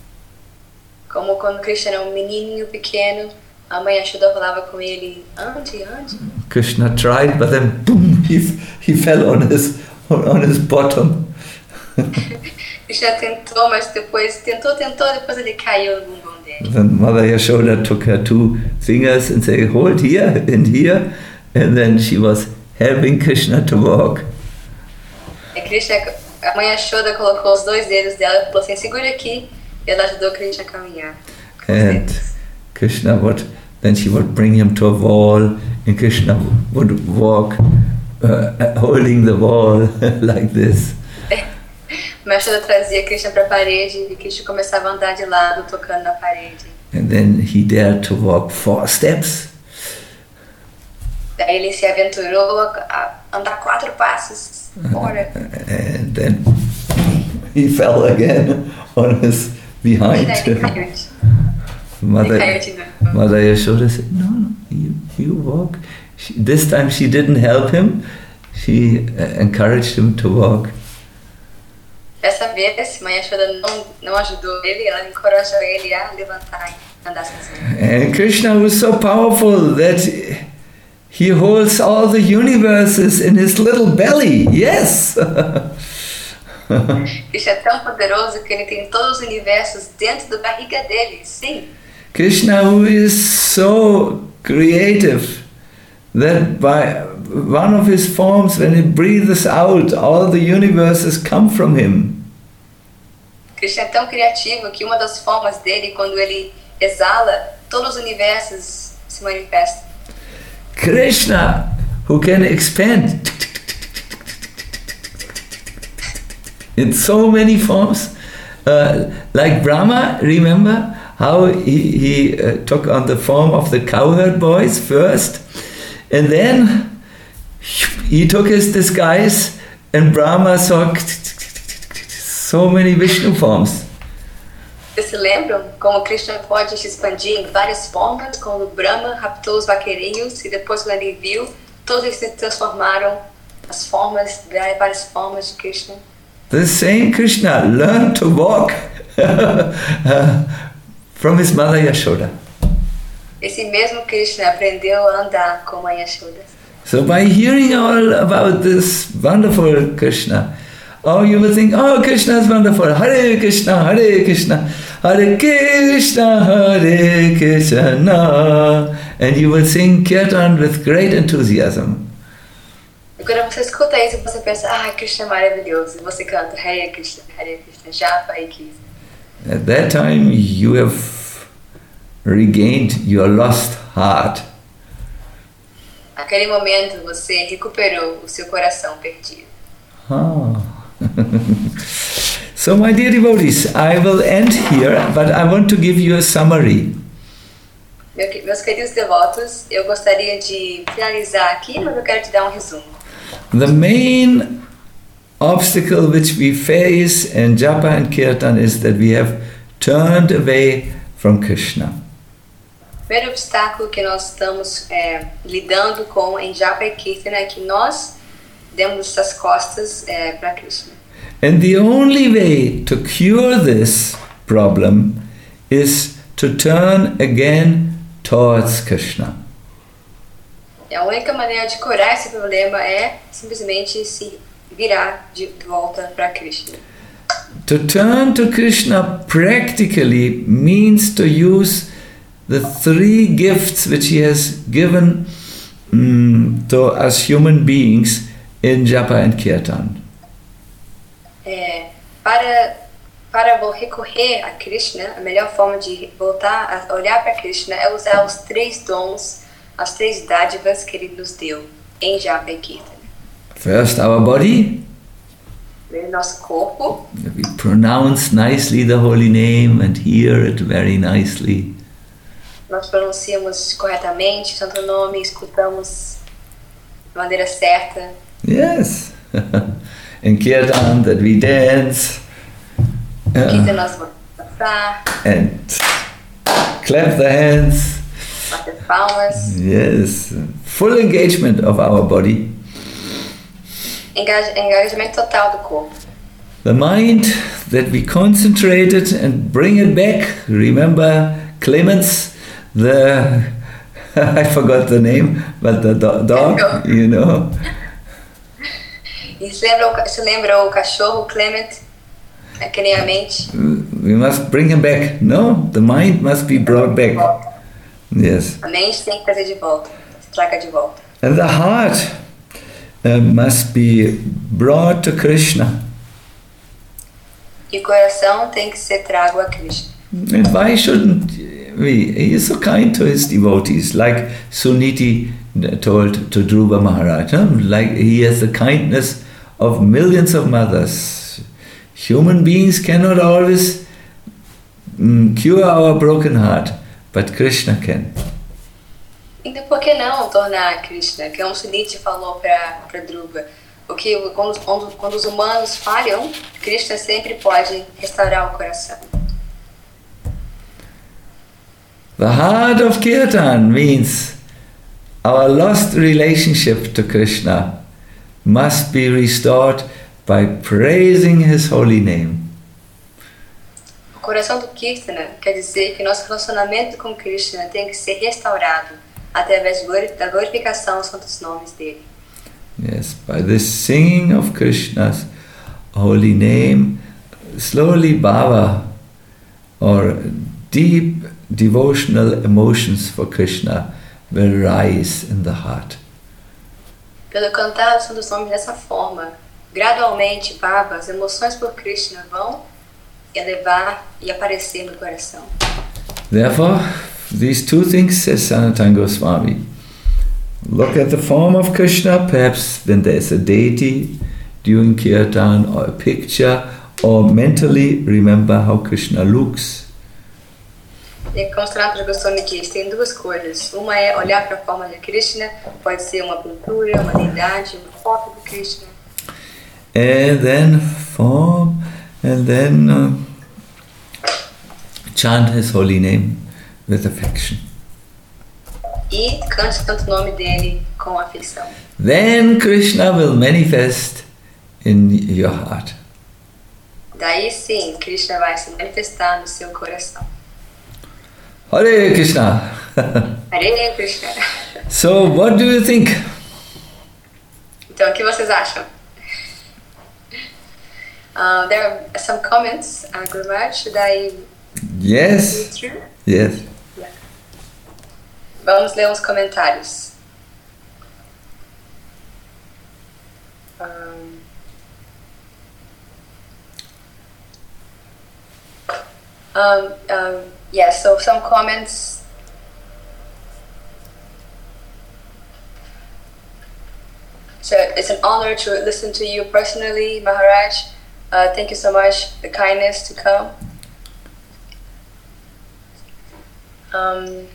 Como quando Krishna era um menininho pequeno, a mãe Yashoda falava com ele, ande, ande. Krishna tried, but then boom, he, he fell on his on his bottom. Krishna tentou, mas depois tentou, tentou, depois ele caiu no bumbum dele. Then Mother Yashoda took her two fingers and said, hold here and here, and then she was helping Krishna to walk. E Krishna, a mãe Yashoda colocou os dois dedos dela e falou assim, segura aqui, e ela ajudou Krishna a caminhar. And Krishna would, then she would bring him to a wall, and Krishna would walk uh, holding the wall like this. A Yashoda trazia Krishna para a parede e Krishna começava a andar de lado, tocando na parede. And then he dared to walk four steps. Daí ele se aventurou a andar quatro passos fora. And then he fell again on his behind. Mother, Mother Yashoda said, no, no, you, you walk. She, this time she didn't help him. She uh, encouraged him to walk. Dessa vez, Mãe Yashoda não, não ajudou ele, ela encorajou ele a levantar e andar sozinho. And Krishna was so powerful that he holds all the universes in his little belly. Yes! Krishna é tão poderoso que ele tem todos os universos dentro da barriga dele, sim. Krishna, who is so creative that by one of his forms, when he breathes out, all the universes come from him. Krishna é tão criativo que uma das formas dele, quando ele exala, todos os universos se manifestam. Krishna, who can expand in so many forms, uh, like Brahma, remember how he, he uh, took on the form of the cowherd boys first, and then he took his disguise, and Brahma saw so many Vishnu forms. Vocês se lembram como Krishna pode se expandir em várias formas, quando Brahma raptou os vaqueirinhos e depois quando ele viu, todos eles se transformaram as formas, várias formas de Krishna. The same Krishna learned to walk from his mother Yashoda. Esse mesmo Krishna aprendeu a andar com a Mãe Yashoda. So by hearing all about this wonderful Krishna, oh, you will think, oh, Krishna is wonderful. Hare Krishna, Hare Krishna, Hare Krishna, Hare Krishna. And you will sing Kirtan with great enthusiasm. E quando você escuta isso, você pensa, ah, Krishna é maravilhoso. E você canta Hare Krishna, Hare Krishna, Japa e Krishna. At that time, you have regained your lost heart. Naquele momento, você recuperou o seu coração perdido. Ah. So, my dear devotees, I will end here, but I want to give you a summary. Meus queridos devotos, eu gostaria de finalizar aqui, mas eu quero te dar um resumo. The main obstacle which we face in Japa and Kirtan is that we have turned away from Krishna. O primeiro obstáculo que nós estamos é, lidando com em Japa e Kirtana é que nós demos essas costas é, para Krishna. And the only way to cure this problem is to turn again towards Krishna. E a única maneira de curar esse problema é simplesmente se virar de volta para Krishna. To turn to Krishna practically means to use the three gifts which he has given um, to us human beings in Japa and Kirtan. É, para para recorrer a Krishna, a melhor forma de voltar a olhar para Krishna é usar os três dons, as três dádivas que ele nos deu em Japa e Kirtan. First, our body. Nosso corpo. We pronounce nicely the holy name and hear it very nicely. Nós pronunciamos corretamente o santo nome, escutamos de maneira certa. Yes. In Kirtan that we dance. Kirtan nós vamos dançar. And clap the hands. Bater palmas. Yes. Full engagement of our body. Engajamento total do corpo. The mind that we concentrate it and bring it back. Remember Clemens, the I forgot the name, but the do- dog, you know. E se lembra, se lembra o cachorro Clement, que nem a mente. We must bring him back. No, the mind must be brought back. Yes. A mente tem que trazer de volta, se traga de volta. And the heart uh, must be brought to Krishna. E o coração tem que ser trago a Krishna. And why shouldn't we? He is so kind to his devotees, like Suniti told to Dhruva Maharaj. Huh? Like he has the kindness of millions of mothers. Human beings cannot always mm, cure our broken heart, but Krishna can. Então por que não tornar Krishna, que é um Suniti falou para para Dhruva, porque quando, quando, quando os humanos falham, Krishna sempre pode restaurar o coração. The heart of Kirtan means our lost relationship to Krishna must be restored by praising his holy name. O coração do Kirtana quer dizer que nosso relacionamento com Krishna tem que ser restaurado através da glorificação dos santos nomes dele. Yes, by this singing of Krishna's holy name, slowly bhava or deep devotional emotions for Krishna will rise in the heart. Pelo cantar os santos nomes dessa forma, gradualmente, bhava, as emoções por Krishna vão elevar e aparecer no coração. Therefore, these two things, says Sanatana Goswami. Look at the form of Krishna, perhaps when there is a deity during Kirtan, or a picture, or mentally remember how Krishna looks. E como Sanatana Goswami diz, tem duas coisas. Uma é olhar para a forma de Krishna, pode ser uma pintura, uma deidade, uma foto de Krishna. And then form, and then uh, chant his holy name with affection. E cante o santo nome dele com afeição. Then Krishna will manifest in your heart. Daí sim, Krishna vai se manifestar no seu coração. Hare Krishna. Hare Krishna. So, what do you think? Então, o que vocês acham? Uh, there are some comments, uh, Guru Maharaj. Should I Yes. read through? Yes. Yeah. Vamos ler uns comentários. Um, um, um, yeah, so some comments. So it's an honor to listen to you personally, Maharaj. Uh, thank you so much, the kindness to come. Um,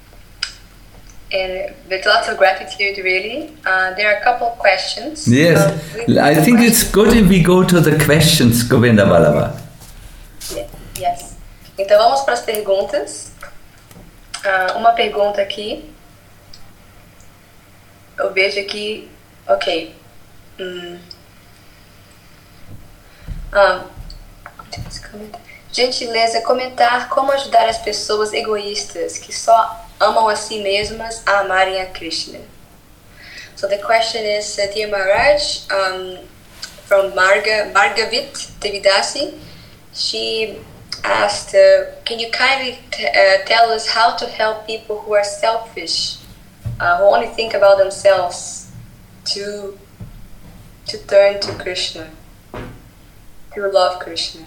and with lots of gratitude, really. Uh, there are a couple of questions. Yes. Um, I think it's good if we go to the questions, Govinda Vallabha. Yeah, yes. Então vamos para as perguntas. Uh, uma pergunta aqui. Eu vejo aqui. Ok. Hum. Ah. Gentileza, comentar como ajudar as pessoas egoístas que só amam a si mesmas a amarem a Krishna. So the question is, uh, Dear Maharaj, um, from Marga, Margavit Devidasi, she asked, uh, can you kindly t- uh, tell us how to help people who are selfish, uh, who only think about themselves, to to turn to Krishna, to love Krishna?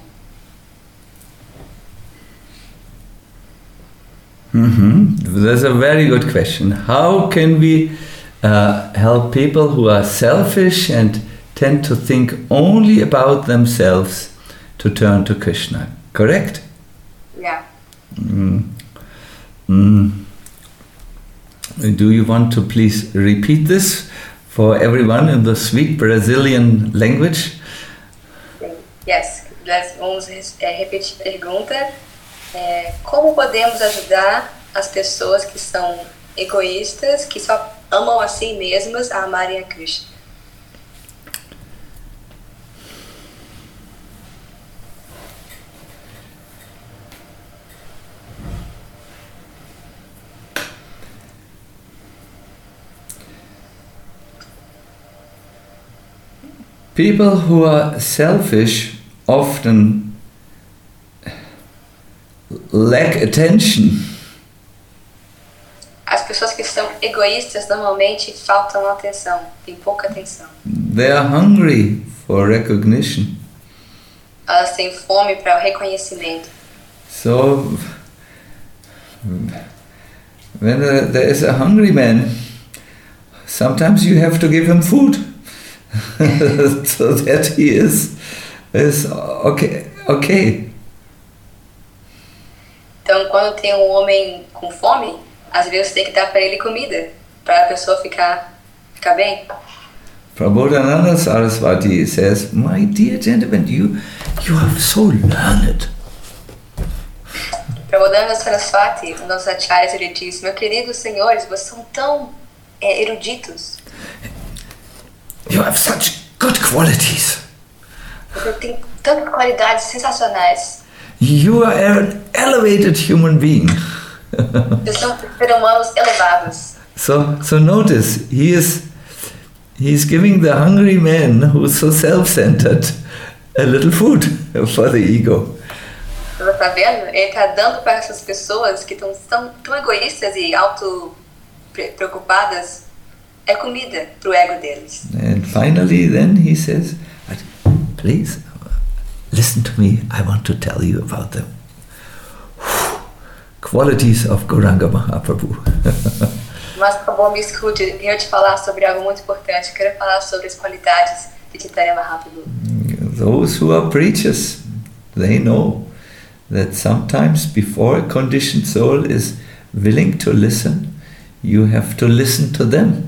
Mm-hmm. That's a very good question. How can we uh, help people who are selfish and tend to think only about themselves to turn to Krishna? Correct? Yeah. Mm. Mm. Do you want to please repeat this for everyone in the sweet Brazilian language? Yes. Vamos é, repetir a pergunta. É, como podemos ajudar as pessoas que são egoístas, que só amam a si mesmas, a amarem a Krishna? People who are selfish often lack attention. As pessoas que são egoístas normalmente faltam atenção, têm pouca atenção. They are hungry for recognition. Elas têm fome para o reconhecimento. So, when uh, there is a hungry man, sometimes you have to give him food, so that he is is okay. Okay. Então, quando tem um homem com fome, às vezes tem que dar para ele comida, para a pessoa ficar ficar bem. Prabodhananda Saraswati says, "My dear gentlemen, you you are so learned." Prabodhananda Saraswati, um dos acharyas, ele diz: "Meus queridos senhores, vocês são tão é, eruditos. You have such good qualities. Você tem tantas qualidades sensacionais. You are an elevated human being." Vocês são seres humanos elevados. So, so notice, he is he is giving the hungry man who's so self-centered a little food for the ego. Você está vendo? Ele está dando para essas pessoas que estão tão, tão egoístas e auto preocupadas é comida para o ego deles. And finally, then he says, "Please listen to me. I want to tell you about the qualities of Gauranga Mahaprabhu." Mas, por favor, me escute. Eu quero te falar sobre algo muito importante. Eu quero falar sobre as qualidades de Chaitanya Mahaprabhu. Those who are preachers, they know that sometimes before a conditioned soul is willing to listen, you have to listen to them.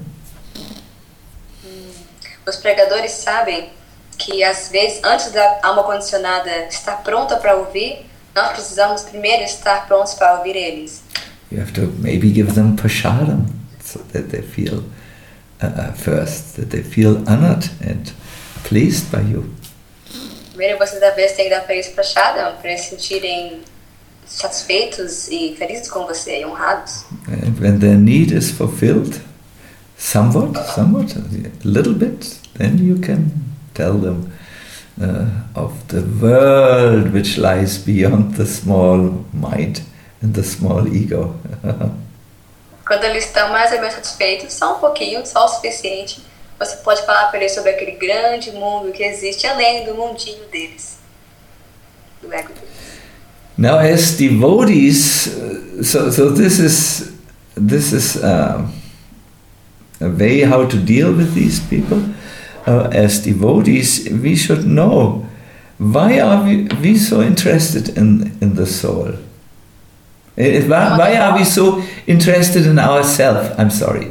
Os pregadores sabem que às vezes antes da alma condicionada estar pronta para ouvir, nós precisamos primeiro estar prontos para ouvir eles. You have to maybe give them prasadam so that they feel uh, first, that they feel honored and pleased by you. Primeiro você talvez tem que dar para eles prasadam, para eles se sentirem satisfeitos e felizes com você e honrados. And when their need is fulfilled, somewhat, somewhat, a little bit, then you can tell them uh, of the world which lies beyond the small mind and the small ego. Quando eles estão mais ou menos satisfeitos, só um pouquinho, só o suficiente, você pode falar para eles sobre aquele grande mundo que existe além do mundinho deles, do ego deles. Now, as devotees, uh, so so this is this is uh, a way how to deal with these people. Uh, as devotees, we should know why are we, we so interested in in the soul. Uh, Why, why are we so interested in ourselves? I'm sorry.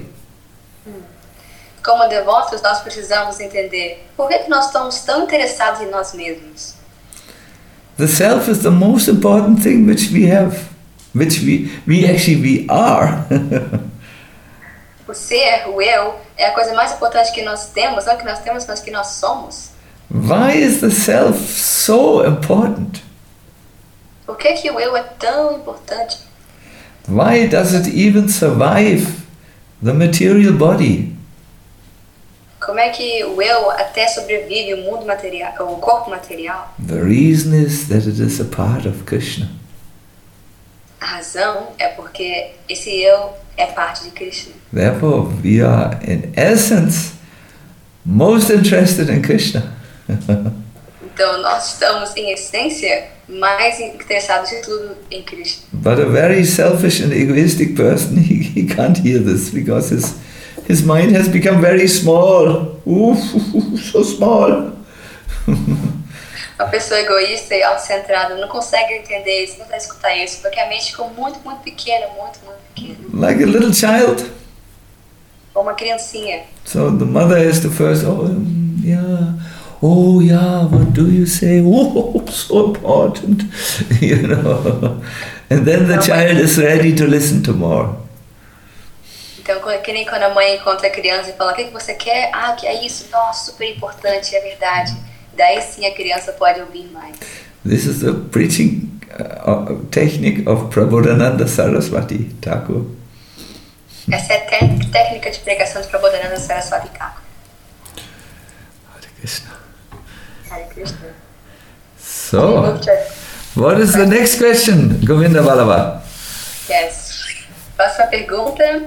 Como devotos, nós precisamos entender por que que nós estamos tão interessados em nós mesmos. The self is the most important thing which we have. which we, we actually we are. O ser, o eu, é a coisa mais importante que nós temos, não que nós temos, mas que nós somos. Why is the self so important? Por que que o eu é tão importante? Why does it even survive the material body? Como é que o eu até sobrevive o mundo material, o corpo material? The reason is that it is a part of Krishna. A razão é porque esse eu é parte de Krishna. Therefore, we are in essence most interested in Krishna. Então nós estamos em essência mais interessados de tudo em Krishna. But a very selfish and egoistic person, he, he can't hear this because his his mind has become very small. Ooh, so small. Uma pessoa egoísta e autocentrada não consegue entender isso, não consegue escutar isso, porque a mente ficou muito, muito pequena, muito, muito pequena. Like a little child. Como uma criancinha. So the mother has to first, oh, yeah, oh, yeah, what do you say? Oh, so important, you know. And then the child is ready to listen to more. Então, que nem quando a mãe encontra a criança e fala, o que você quer? Ah, que é isso? Nossa, super importante, é verdade. Daí sim a criança pode ouvir mais. This is the preaching uh, technique of Prabodhananda Saraswati Thakur. Essa é a te- técnica de pregação de Prabodhananda Saraswati Thakur. Hare Krishna. Hare Krishna. So, what is the next question, Govinda Vallabha? Yes. Próxima pergunta.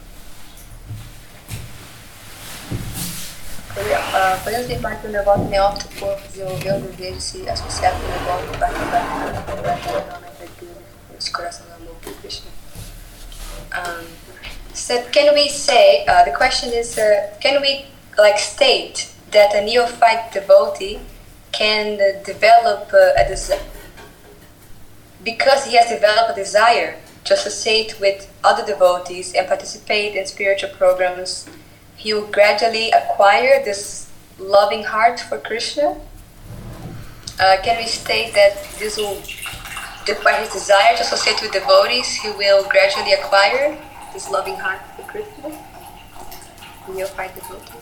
Uh, podemos afirmar que o devoto neófito por desenvolver um desejo de se associar com o devoto para trabalhar esse coração do amor por Krishna. Um, so can we say, uh, the question is, uh, can we like state that a neophyte devotee can uh, develop uh, a desire, because he has developed a desire to associate with other devotees and participate in spiritual programs, he will gradually acquire this loving heart for Krishna? Uh, can we state that this will, by his desire to associate with devotees, he will gradually acquire this loving heart for Krishna? Neophyte devotee.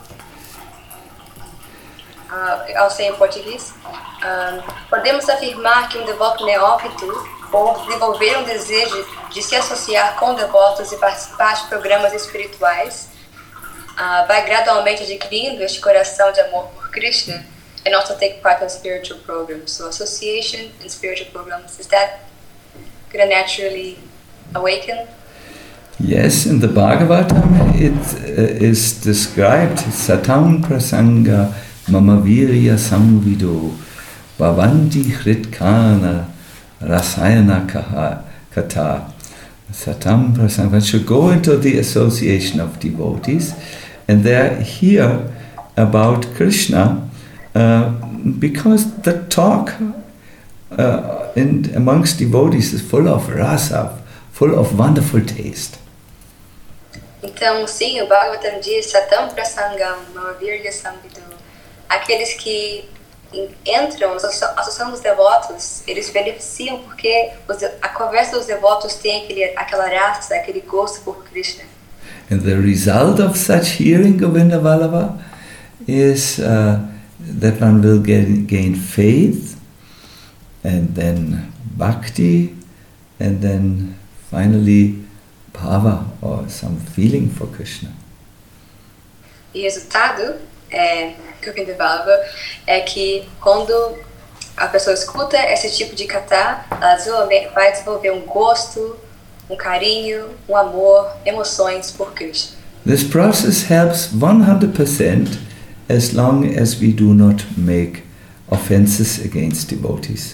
Uh, I'll say em português. Um, podemos afirmar que um devoto neófito, por desenvolver um desejo de se associar com devotos e participar de programas espirituais, Uh, vai gradualmente adquirindo este coração de amor por Krishna and also take part in spiritual programs. So association in spiritual programs, is that going to naturally awaken? Yes, in the Bhagavatam it uh, is described, Satam prasanga mama virya samvido bhavanti hritkana rasayana kata. Satam prasanga, one should go into the association of devotees and they hear about Krishna uh, because the talk uh, in, amongst devotees is full of rasa, full of wonderful taste. Então, sim, o Bhagavatam diz Satam prasangam mamavirya samvido. Aqueles que entram na associação dos devotos, eles se beneficiam porque a conversa dos devotos tem aquele, aquela raça, aquele gosto por Krishna. And the result of such hearing, Govinda Vallabha, is uh, that one will gain, gain faith, and then bhakti, and then finally bhava, or some feeling for Krishna. E o resultado é, que o Govinda Vallabha é que quando a pessoa escuta esse tipo de kata, ela vai desenvolver um gosto, um carinho, um amor, emoções por Krishna. This process helps one hundred percent as long as we do not make offenses against devotees.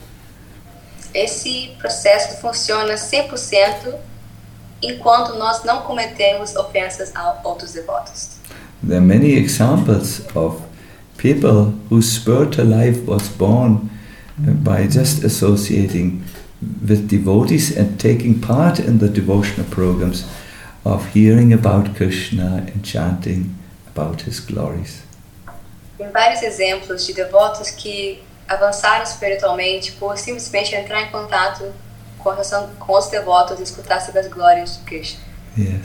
Esse processo funciona cem por cento enquanto nós não cometemos ofensas a outros devotos. There are many examples of people whose spiritual life was born by just associating with devotees and taking part in the devotional programs of hearing about Krishna and chanting about his glories. Tem vários exemplos de devotos que avançaram espiritualmente por simplesmente entrar em contato conversação com os devotos e escutar sobre as glórias de Krishna. Yes.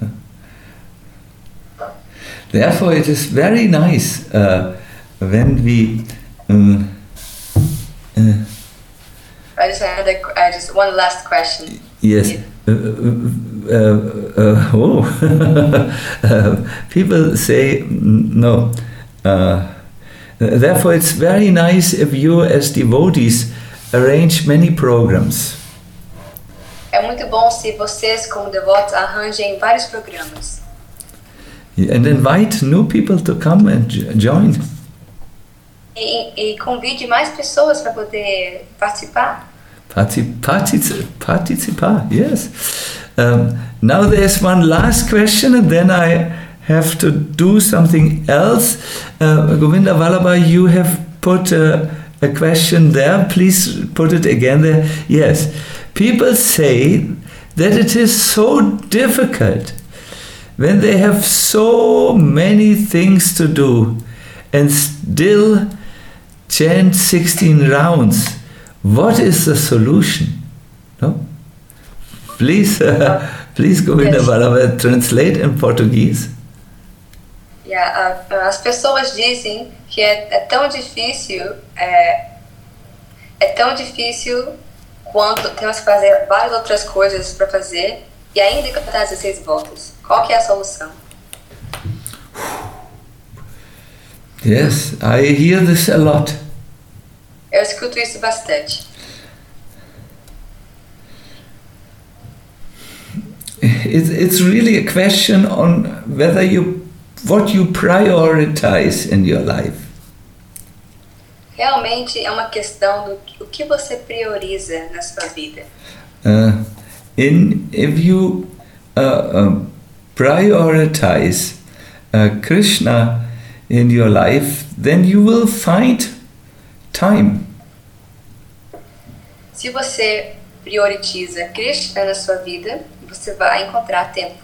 Therefore, it is very nice uh, when we. Um, uh, I just had a, I just one last question. Yes. Yeah. Uh, uh, uh, oh. uh, people say no. Uh, therefore, it's very nice if you, as devotees, arrange many programs. É muito bom se vocês, como devotos, arranjem vários programas. And invite new people to come and join. E, e convide mais pessoas para poder participar. Partic- partic- participar, yes. Um, now there's one last question, and then I have to do something else. Uh, Govinda Vallabha, you have put a, a question there. Please put it again there. Yes. People say that it is so difficult when they have so many things to do and still chant sixteen rounds. What is the solution? No? Please, uh, please Govinda Yes. Vallabha, translate in Portuguese. Yeah, uh, as pessoas dizem que é, é tão difícil, é, é tão difícil quanto temos que fazer várias outras coisas para fazer e ainda cantar dezesseis voltas. Qual que é a solução? Yes, I hear this a lot. Eu escuto isso bastante. It's, it's really a question on whether you, what you prioritize in your life. Realmente é uma questão do que, o que você prioriza na sua vida. Uh, in if you uh, uh, prioritize uh, Krishna in your life, then you will find time. Se você prioritiza Krishna na sua vida, você vai encontrar tempo.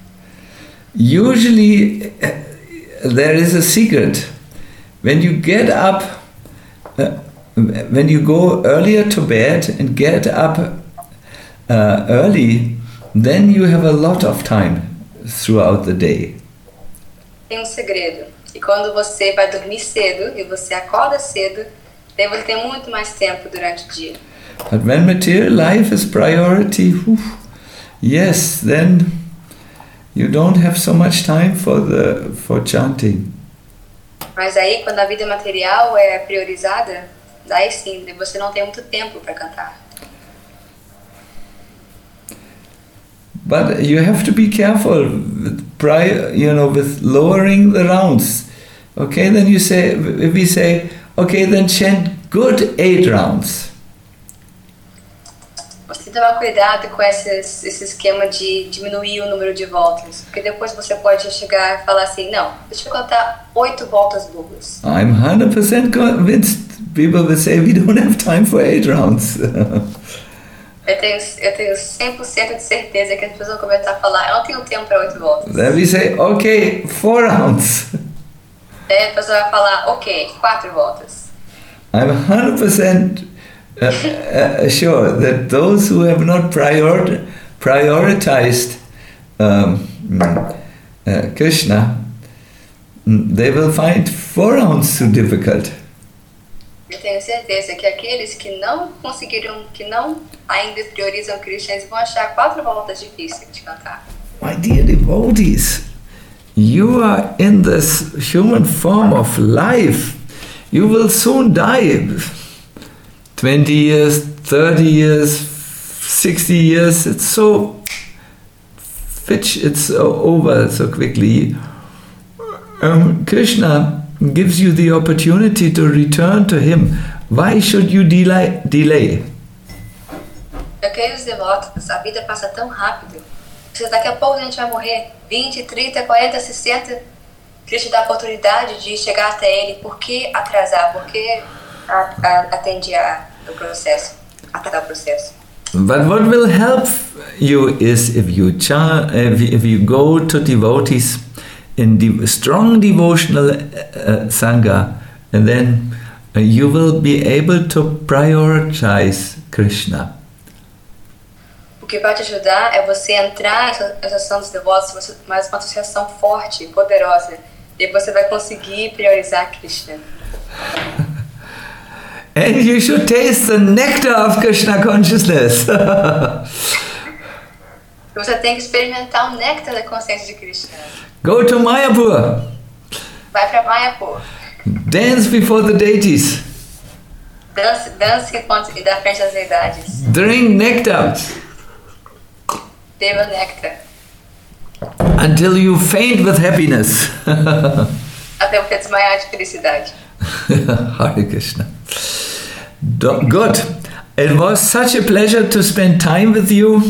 Usually, uh, there is a secret. When you get up, uh, when you go earlier to bed and get up uh, early, then you have a lot of time throughout the day. Tem um segredo. E quando você vai dormir cedo e você acorda cedo, daí você tem muito mais tempo durante o dia. But when material life is priority, whew, yes, then you don't have so much time for the for chanting. Mas aí, quando a vida material é priorizada, daí sim, você não tem muito tempo para cantar. But you have to be careful with pri- you know, with lowering the rounds. Okay, then you say, if we say, okay, then chant good eight rounds. Você tem que tomar cuidado com esses, esse esquema de diminuir o número de voltas. Porque depois você pode chegar e falar assim, não, deixa eu cantar oito voltas boas. I'm one hundred percent convinced people will say we don't have time for eight rounds. Eu tenho, eu tenho cem por cento de certeza que as pessoas vão começar a falar, eu não tenho tempo para oito voltas. Then we say, okay, four rounds. Daí a pessoa vai falar, ok, quatro voltas. I'm one hundred percent uh, uh, sure that those who have not prior- prioritized um, uh, Krishna, they will find four rounds too difficult. Eu tenho certeza que aqueles que não conseguiram, que não ainda priorizam Krishna, eles vão achar quatro voltas difíceis de cantar. My dear devotees, you are in this human form of life. You will soon die. twenty years, thirty years, sixty years. It's so fitch, it's over so quickly. Um, Krishna gives you the opportunity to return to him. Why should you delay? delay? Meus queridos devotos, a vida passa tão rápido. Que daqui a pouco a gente vai morrer. vinte, trinta, quarenta, sessenta. Krishna dá a oportunidade de chegar até ele. Por que atrasar? Por que atender o processo? Atrasar o processo. But what will help you is if you cha- if you go to devotees in de- strong devotional uh, sangha, and then uh, you will be able to prioritize Krishna. que vai te ajudar é você entrar nessa associação dos devotos, mas uma associação forte, poderosa. E você vai conseguir priorizar Krishna. And you should taste the nectar of Krishna consciousness. Você tem que experimentar o néctar da consciência de Krishna. Go to Mayapur. Vai para Mayapur. Dance before the deities. Dance, dance e da frente das deidades. Drink nectar. Beba néctar. Until you faint with happiness. Até você desmaiar de felicidade. Hare Krishna. Do- Good. It was such a pleasure to spend time with you.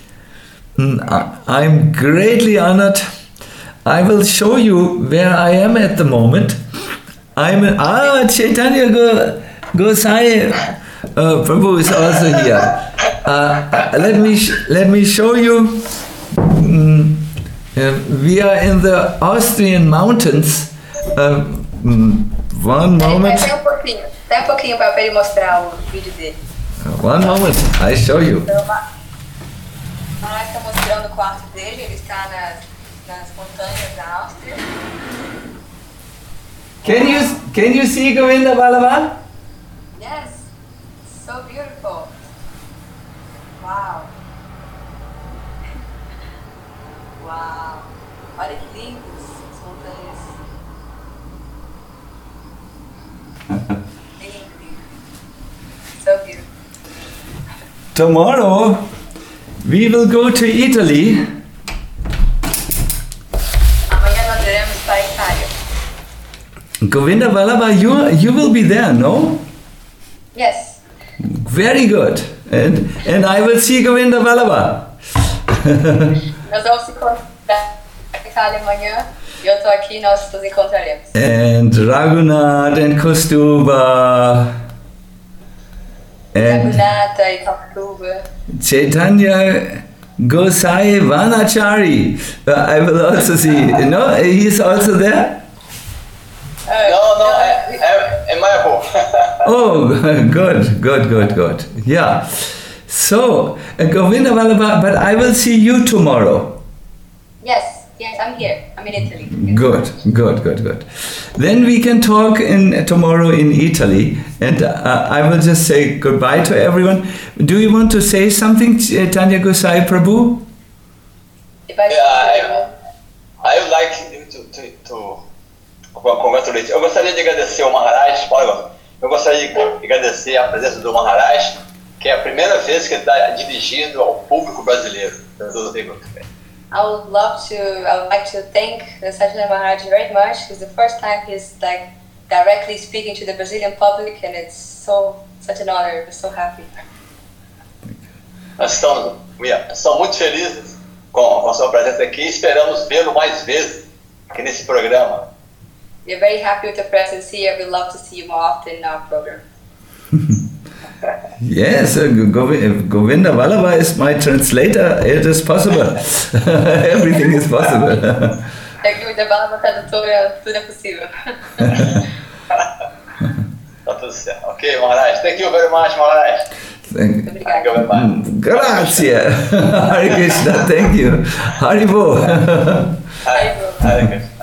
I'm greatly honored. I will show you where I am at the moment. I'm in, ah Chaitanya Go, Gosai uh, Prabhu is also here. Uh, let me sh- let me show you. Um, uh, we are in the Austrian mountains. Uh, um, one moment. Tem um pouquinho, tem um pouquinho para ele mostrar o vídeo dele. One moment, I show you. Maharaj está mostrando o quarto dele, ele está nas, nas montanhas da Áustria. Can you can you see Govinda Vallabha? Yes, so beautiful. Wow. Wow. Olha que lindas as montanhas. Lindo, lindo. So beautiful. Tomorrow we will go to Italy. Amanhã nós iremos para a Itália. Govinda Vallabha, you you will be there, no? Yes. Very good. And and I will see Govinda Vallabha. Nós vamos se encontrar na Itália amanhã e eu estou aqui e nós nos encontraremos. And Raghunath and Kostuba and Raghunatha e Kaustubha. Chaitanya Gosai Vanachari. Uh, I will also see. No, he is also there. Uh, Não, não, é, é, é Mayapur. Oh, good, good, good, good. Yeah. So, uh, Govinda Vallabha, but I will see you tomorrow. Yes, yes, I'm here. I'm in Italy. Good, good, good, good. Then we can talk in tomorrow in Italy, and uh, I will just say goodbye to everyone. Do you want to say something, Tanya Gosai Prabhu? If I Yeah, I, I would like to, to, to congratulate. Eu gostaria de agradecer ao Maharaj, Paulo, eu gostaria de agradecer a presença do Maharaj, que é a primeira vez que ele está dirigindo ao público brasileiro. I would love to, I would like to thank the Satyajit Maharaj very much. It's the first time he's like directly speaking to the Brazilian public, and it's so such an honor. We're so happy. Nós estamos, estamos muito felizes com, com a sua presença aqui e esperamos vê-lo mais vezes aqui nesse programa. We're very happy with your presence here. We'd love to see you more often in our program. Yes, uh, Govi- Govinda Vallabha is my translator. It is possible. Everything is possible. É que o Devala é uma tradutora, tudo é possível. Tá tudo certo. Ok, Maharaj. Thank you very much, Maharaj. Thank, Thank you very much. grazie. Hare Krishna, thank you. Haribo. Hare Hare Krishna.